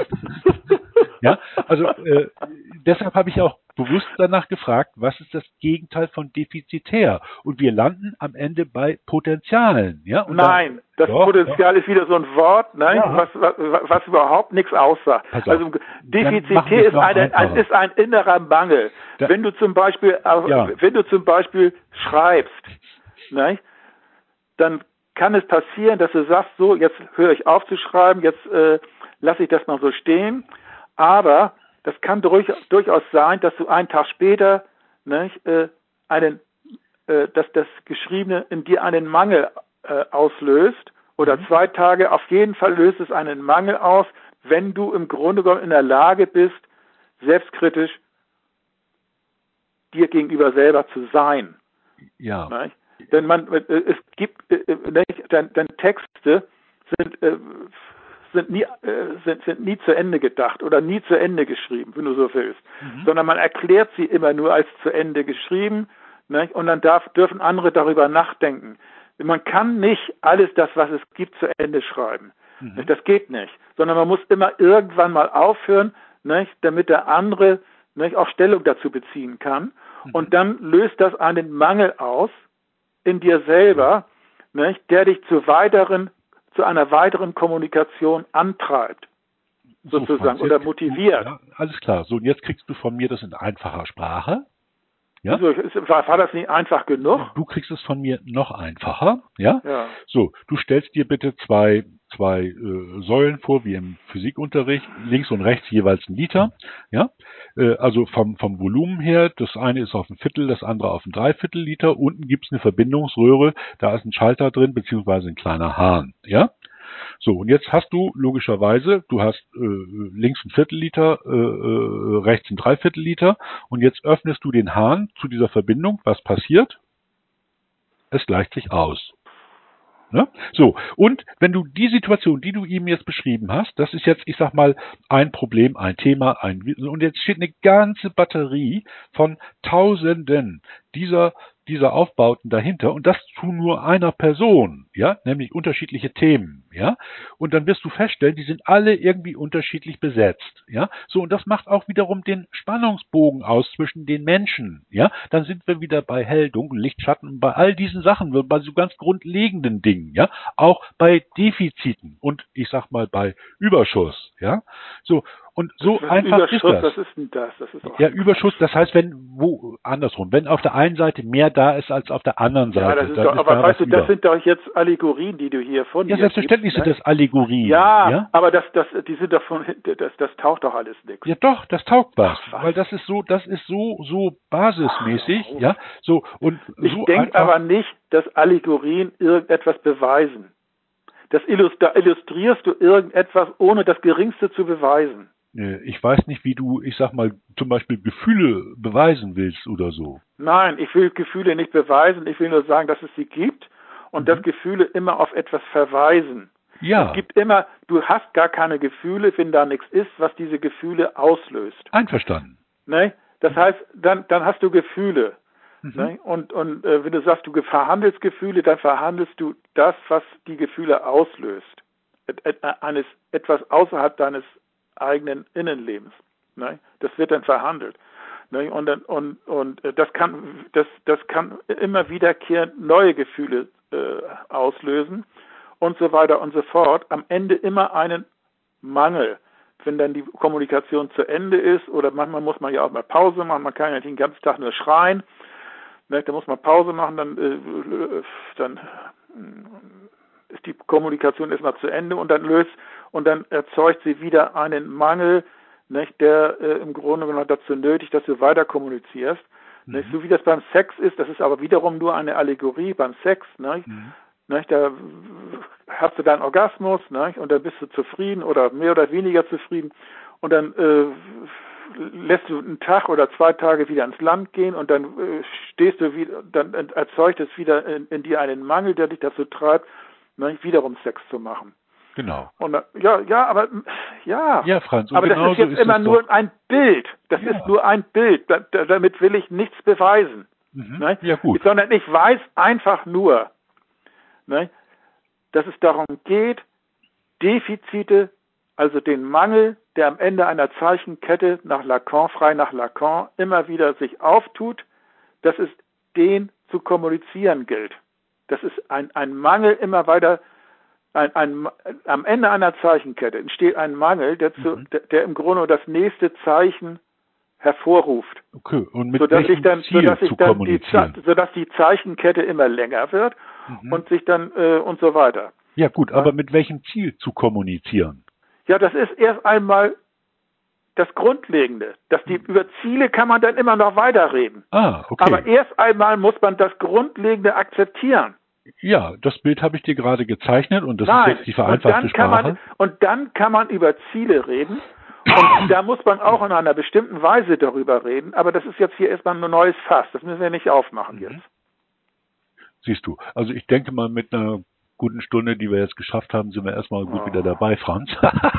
Ja, also äh, deshalb habe ich auch bewusst danach gefragt, was ist das Gegenteil von defizitär? Und wir landen am Ende bei Potenzialen. Ja? Und Nein, da, das doch, Potenzial doch. ist wieder so ein Wort, ne, ja. was, was, was überhaupt nichts aussagt. Also defizitär ist, eine, ein, ist ein innerer Mangel. Da, wenn du zum Beispiel, ja. wenn du zum Beispiel schreibst, ne, dann kann es passieren, dass du sagst, so, jetzt höre ich auf zu schreiben, jetzt äh, lasse ich das mal so stehen. Aber das kann durch, durchaus sein, dass du einen Tag später ne, äh, einen, äh, dass das Geschriebene in dir einen Mangel äh, auslöst oder mhm. zwei Tage. Auf jeden Fall löst es einen Mangel aus, wenn du im Grunde genommen in der Lage bist, selbstkritisch dir gegenüber selber zu sein. Ja. Ne? Denn man, äh, es gibt, äh, deine dein Texte sind äh, sind nie, äh, sind, sind nie zu Ende gedacht oder nie zu Ende geschrieben, wenn du so willst. Mhm. Sondern man erklärt sie immer nur als zu Ende geschrieben, ne? Und dann darf, dürfen andere darüber nachdenken. Man kann nicht alles das, was es gibt, zu Ende schreiben. Mhm. Das geht nicht. Sondern man muss immer irgendwann mal aufhören, ne? Damit der andere ne? auch Stellung dazu beziehen kann. Mhm. Und dann löst das einen Mangel aus in dir selber, ne? Der dich zu weiteren zu einer weiteren Kommunikation antreibt, sozusagen, so, oder motiviert. Du, ja, alles klar. So, und jetzt kriegst du von mir das in einfacher Sprache. Ja? Wieso, war, war das nicht einfach genug? Du kriegst es von mir noch einfacher. Ja? Ja. So, du stellst dir bitte zwei, zwei äh, Säulen vor, wie im Physikunterricht, links und rechts jeweils ein Liter. Ja? Äh, also vom, vom Volumen her, das eine ist auf ein Viertel, das andere auf ein Dreiviertel Liter. Unten gibt es eine Verbindungsröhre, da ist ein Schalter drin, beziehungsweise ein kleiner Hahn. Ja? So, und jetzt hast du logischerweise, du hast äh, links ein Viertel Liter, äh, äh, rechts ein Dreiviertel Liter, und jetzt öffnest du den Hahn zu dieser Verbindung. Was passiert? Es gleicht sich aus. Ne? So, und wenn du die Situation, die du ihm jetzt beschrieben hast, das ist jetzt, ich sag mal, ein Problem, ein Thema, ein und jetzt steht eine ganze Batterie von Tausenden dieser dieser Aufbauten dahinter und das zu nur einer Person, ja, nämlich unterschiedliche Themen, ja, und dann wirst du feststellen, die sind alle irgendwie unterschiedlich besetzt, ja, so und das macht auch wiederum den Spannungsbogen aus zwischen den Menschen, ja, dann sind wir wieder bei Hell, Dunkel, Licht, Schatten, bei all diesen Sachen, bei so ganz grundlegenden Dingen, ja, auch bei Defiziten und ich sag mal bei Überschuss, ja, so und so Was einfach Überschuss, ist das. was ist denn das? Das ist auch Ja, Überschuss, das heißt, wenn, wo, andersrum, wenn auf der einen Seite mehr da ist als auf der anderen Seite, ja, das ist dann doch, ist aber da weißt was du, das über. sind doch jetzt Allegorien, die du hier von Ja, dir selbstverständlich gibst, sind ne? das Allegorien, Ja, ja? aber das, das, die sind doch von, das, das taucht doch alles nichts. Ja doch, das taugt was, Ach, was? weil das ist so, das ist so, so basismäßig, Ach, ja, so, und ich so denke einfach. aber nicht, dass Allegorien irgendetwas beweisen. Das illust da illustrierst du irgendetwas, ohne das Geringste zu beweisen. Ich weiß nicht, wie du, ich sag mal, zum Beispiel Gefühle beweisen willst oder so. Nein, ich will Gefühle nicht beweisen, ich will nur sagen, dass es sie gibt und mhm. dass Gefühle immer auf etwas verweisen. Ja. Es gibt immer, du hast gar keine Gefühle, wenn da nichts ist, was diese Gefühle auslöst. Einverstanden. Ne? Das mhm. heißt, dann, dann hast du Gefühle. Mhm. Ne? Und, und äh, wenn du sagst, du verhandelst Gefühle, dann verhandelst du das, was die Gefühle auslöst. Et, et, eines, etwas außerhalb deines eigenen Innenlebens. Ne? Das wird dann verhandelt. Ne? Und, dann, und, und äh, das kann, das, das kann immer wiederkehrend neue Gefühle äh, auslösen und so weiter und so fort. Am Ende immer einen Mangel. Wenn dann die Kommunikation zu Ende ist, oder manchmal muss man ja auch mal Pause machen, man kann ja nicht den ganzen Tag nur schreien, ne? Da muss man Pause machen, dann, äh, dann ist die Kommunikation erstmal zu Ende und dann löst und dann erzeugt sie wieder einen Mangel, nicht, der äh, im Grunde genommen dazu nötigt, dass du weiter kommunizierst. Mhm. Nicht, so wie das beim Sex ist, das ist aber wiederum nur eine Allegorie beim Sex. Nicht? Mhm. Nicht, da hast du deinen Orgasmus, nicht, und dann bist du zufrieden oder mehr oder weniger zufrieden und dann äh, lässt du einen Tag oder zwei Tage wieder ins Land gehen und dann äh, stehst du wieder, dann erzeugt es wieder in, in dir einen Mangel, der dich dazu treibt, nicht, wiederum Sex zu machen. Genau. Und, ja, ja, aber ja. Ja, Franz. Aber das ist jetzt ist immer nur doch. ein Bild. Das ja. ist nur ein Bild. Da, da, damit will ich nichts beweisen. Mhm. Ne? Ja, gut. Sondern ich weiß einfach nur, ne, dass es darum geht, Defizite, also den Mangel, der am Ende einer Zeichenkette nach Lacan, frei nach Lacan, immer wieder sich auftut, dass es den zu kommunizieren gilt. Das ist ein, ein Mangel immer weiter. Ein, ein, am Ende einer Zeichenkette entsteht ein Mangel, der, zu, mhm. der, der im Grunde das nächste Zeichen hervorruft. Okay, und mit sodass welchem ich dann, Ziel sodass zu ich dann kommunizieren? Die, sodass die Zeichenkette immer länger wird mhm. und sich dann äh, und so weiter. Ja gut, aber ja. mit welchem Ziel zu kommunizieren? Ja, das ist erst einmal das Grundlegende. Dass die, mhm. über Ziele kann man dann immer noch weiterreden. Ah, okay. Aber erst einmal muss man das Grundlegende akzeptieren. Ja, das Bild habe ich dir gerade gezeichnet und das Nein. ist jetzt die vereinfachte und dann kann Sprache. Man, und dann kann man über Ziele reden und da muss man auch in einer bestimmten Weise darüber reden, aber das ist jetzt hier erstmal ein neues Fass, das müssen wir nicht aufmachen mhm. jetzt. Siehst du, also ich denke mal mit einer guten Stunde, die wir jetzt geschafft haben, sind wir erstmal gut oh. wieder dabei, Franz.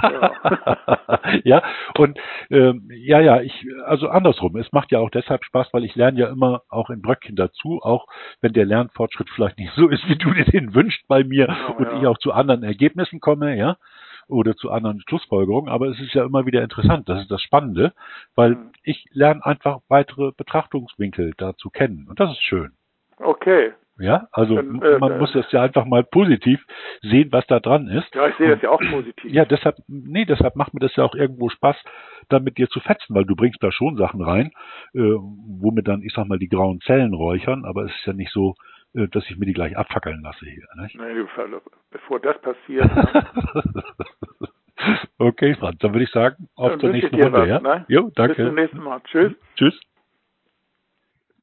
Ja, ja und ähm, ja, ja, ich, also andersrum, es macht ja auch deshalb Spaß, weil ich lerne ja immer auch in Bröckchen dazu, auch wenn der Lernfortschritt vielleicht nicht so ist, wie du dir den wünschst bei mir oh, und ja. ich auch zu anderen Ergebnissen komme, ja, oder zu anderen Schlussfolgerungen, aber es ist ja immer wieder interessant, das ist das Spannende, weil mhm. ich lerne einfach weitere Betrachtungswinkel dazu kennen und das ist schön. Okay. Ja, also Dann, äh, man äh, muss das ja einfach mal positiv sehen, was da dran ist. Ja, ich sehe und, das ja auch positiv. Ja, deshalb, nee, deshalb macht mir das ja auch irgendwo Spaß, da mit dir zu fetzen, weil du bringst da schon Sachen rein, äh, womit dann, ich sag mal, die grauen Zellen räuchern, aber es ist ja nicht so, äh, dass ich mir die gleich abfackeln lasse hier. Nicht? Nee, du, bevor das passiert. Okay, Franz, dann würde ich sagen, auf zur nächsten Runde. Was, Ja? Ne? Jo, danke. Bis zum nächsten Mal. Tschüss. Tschüss.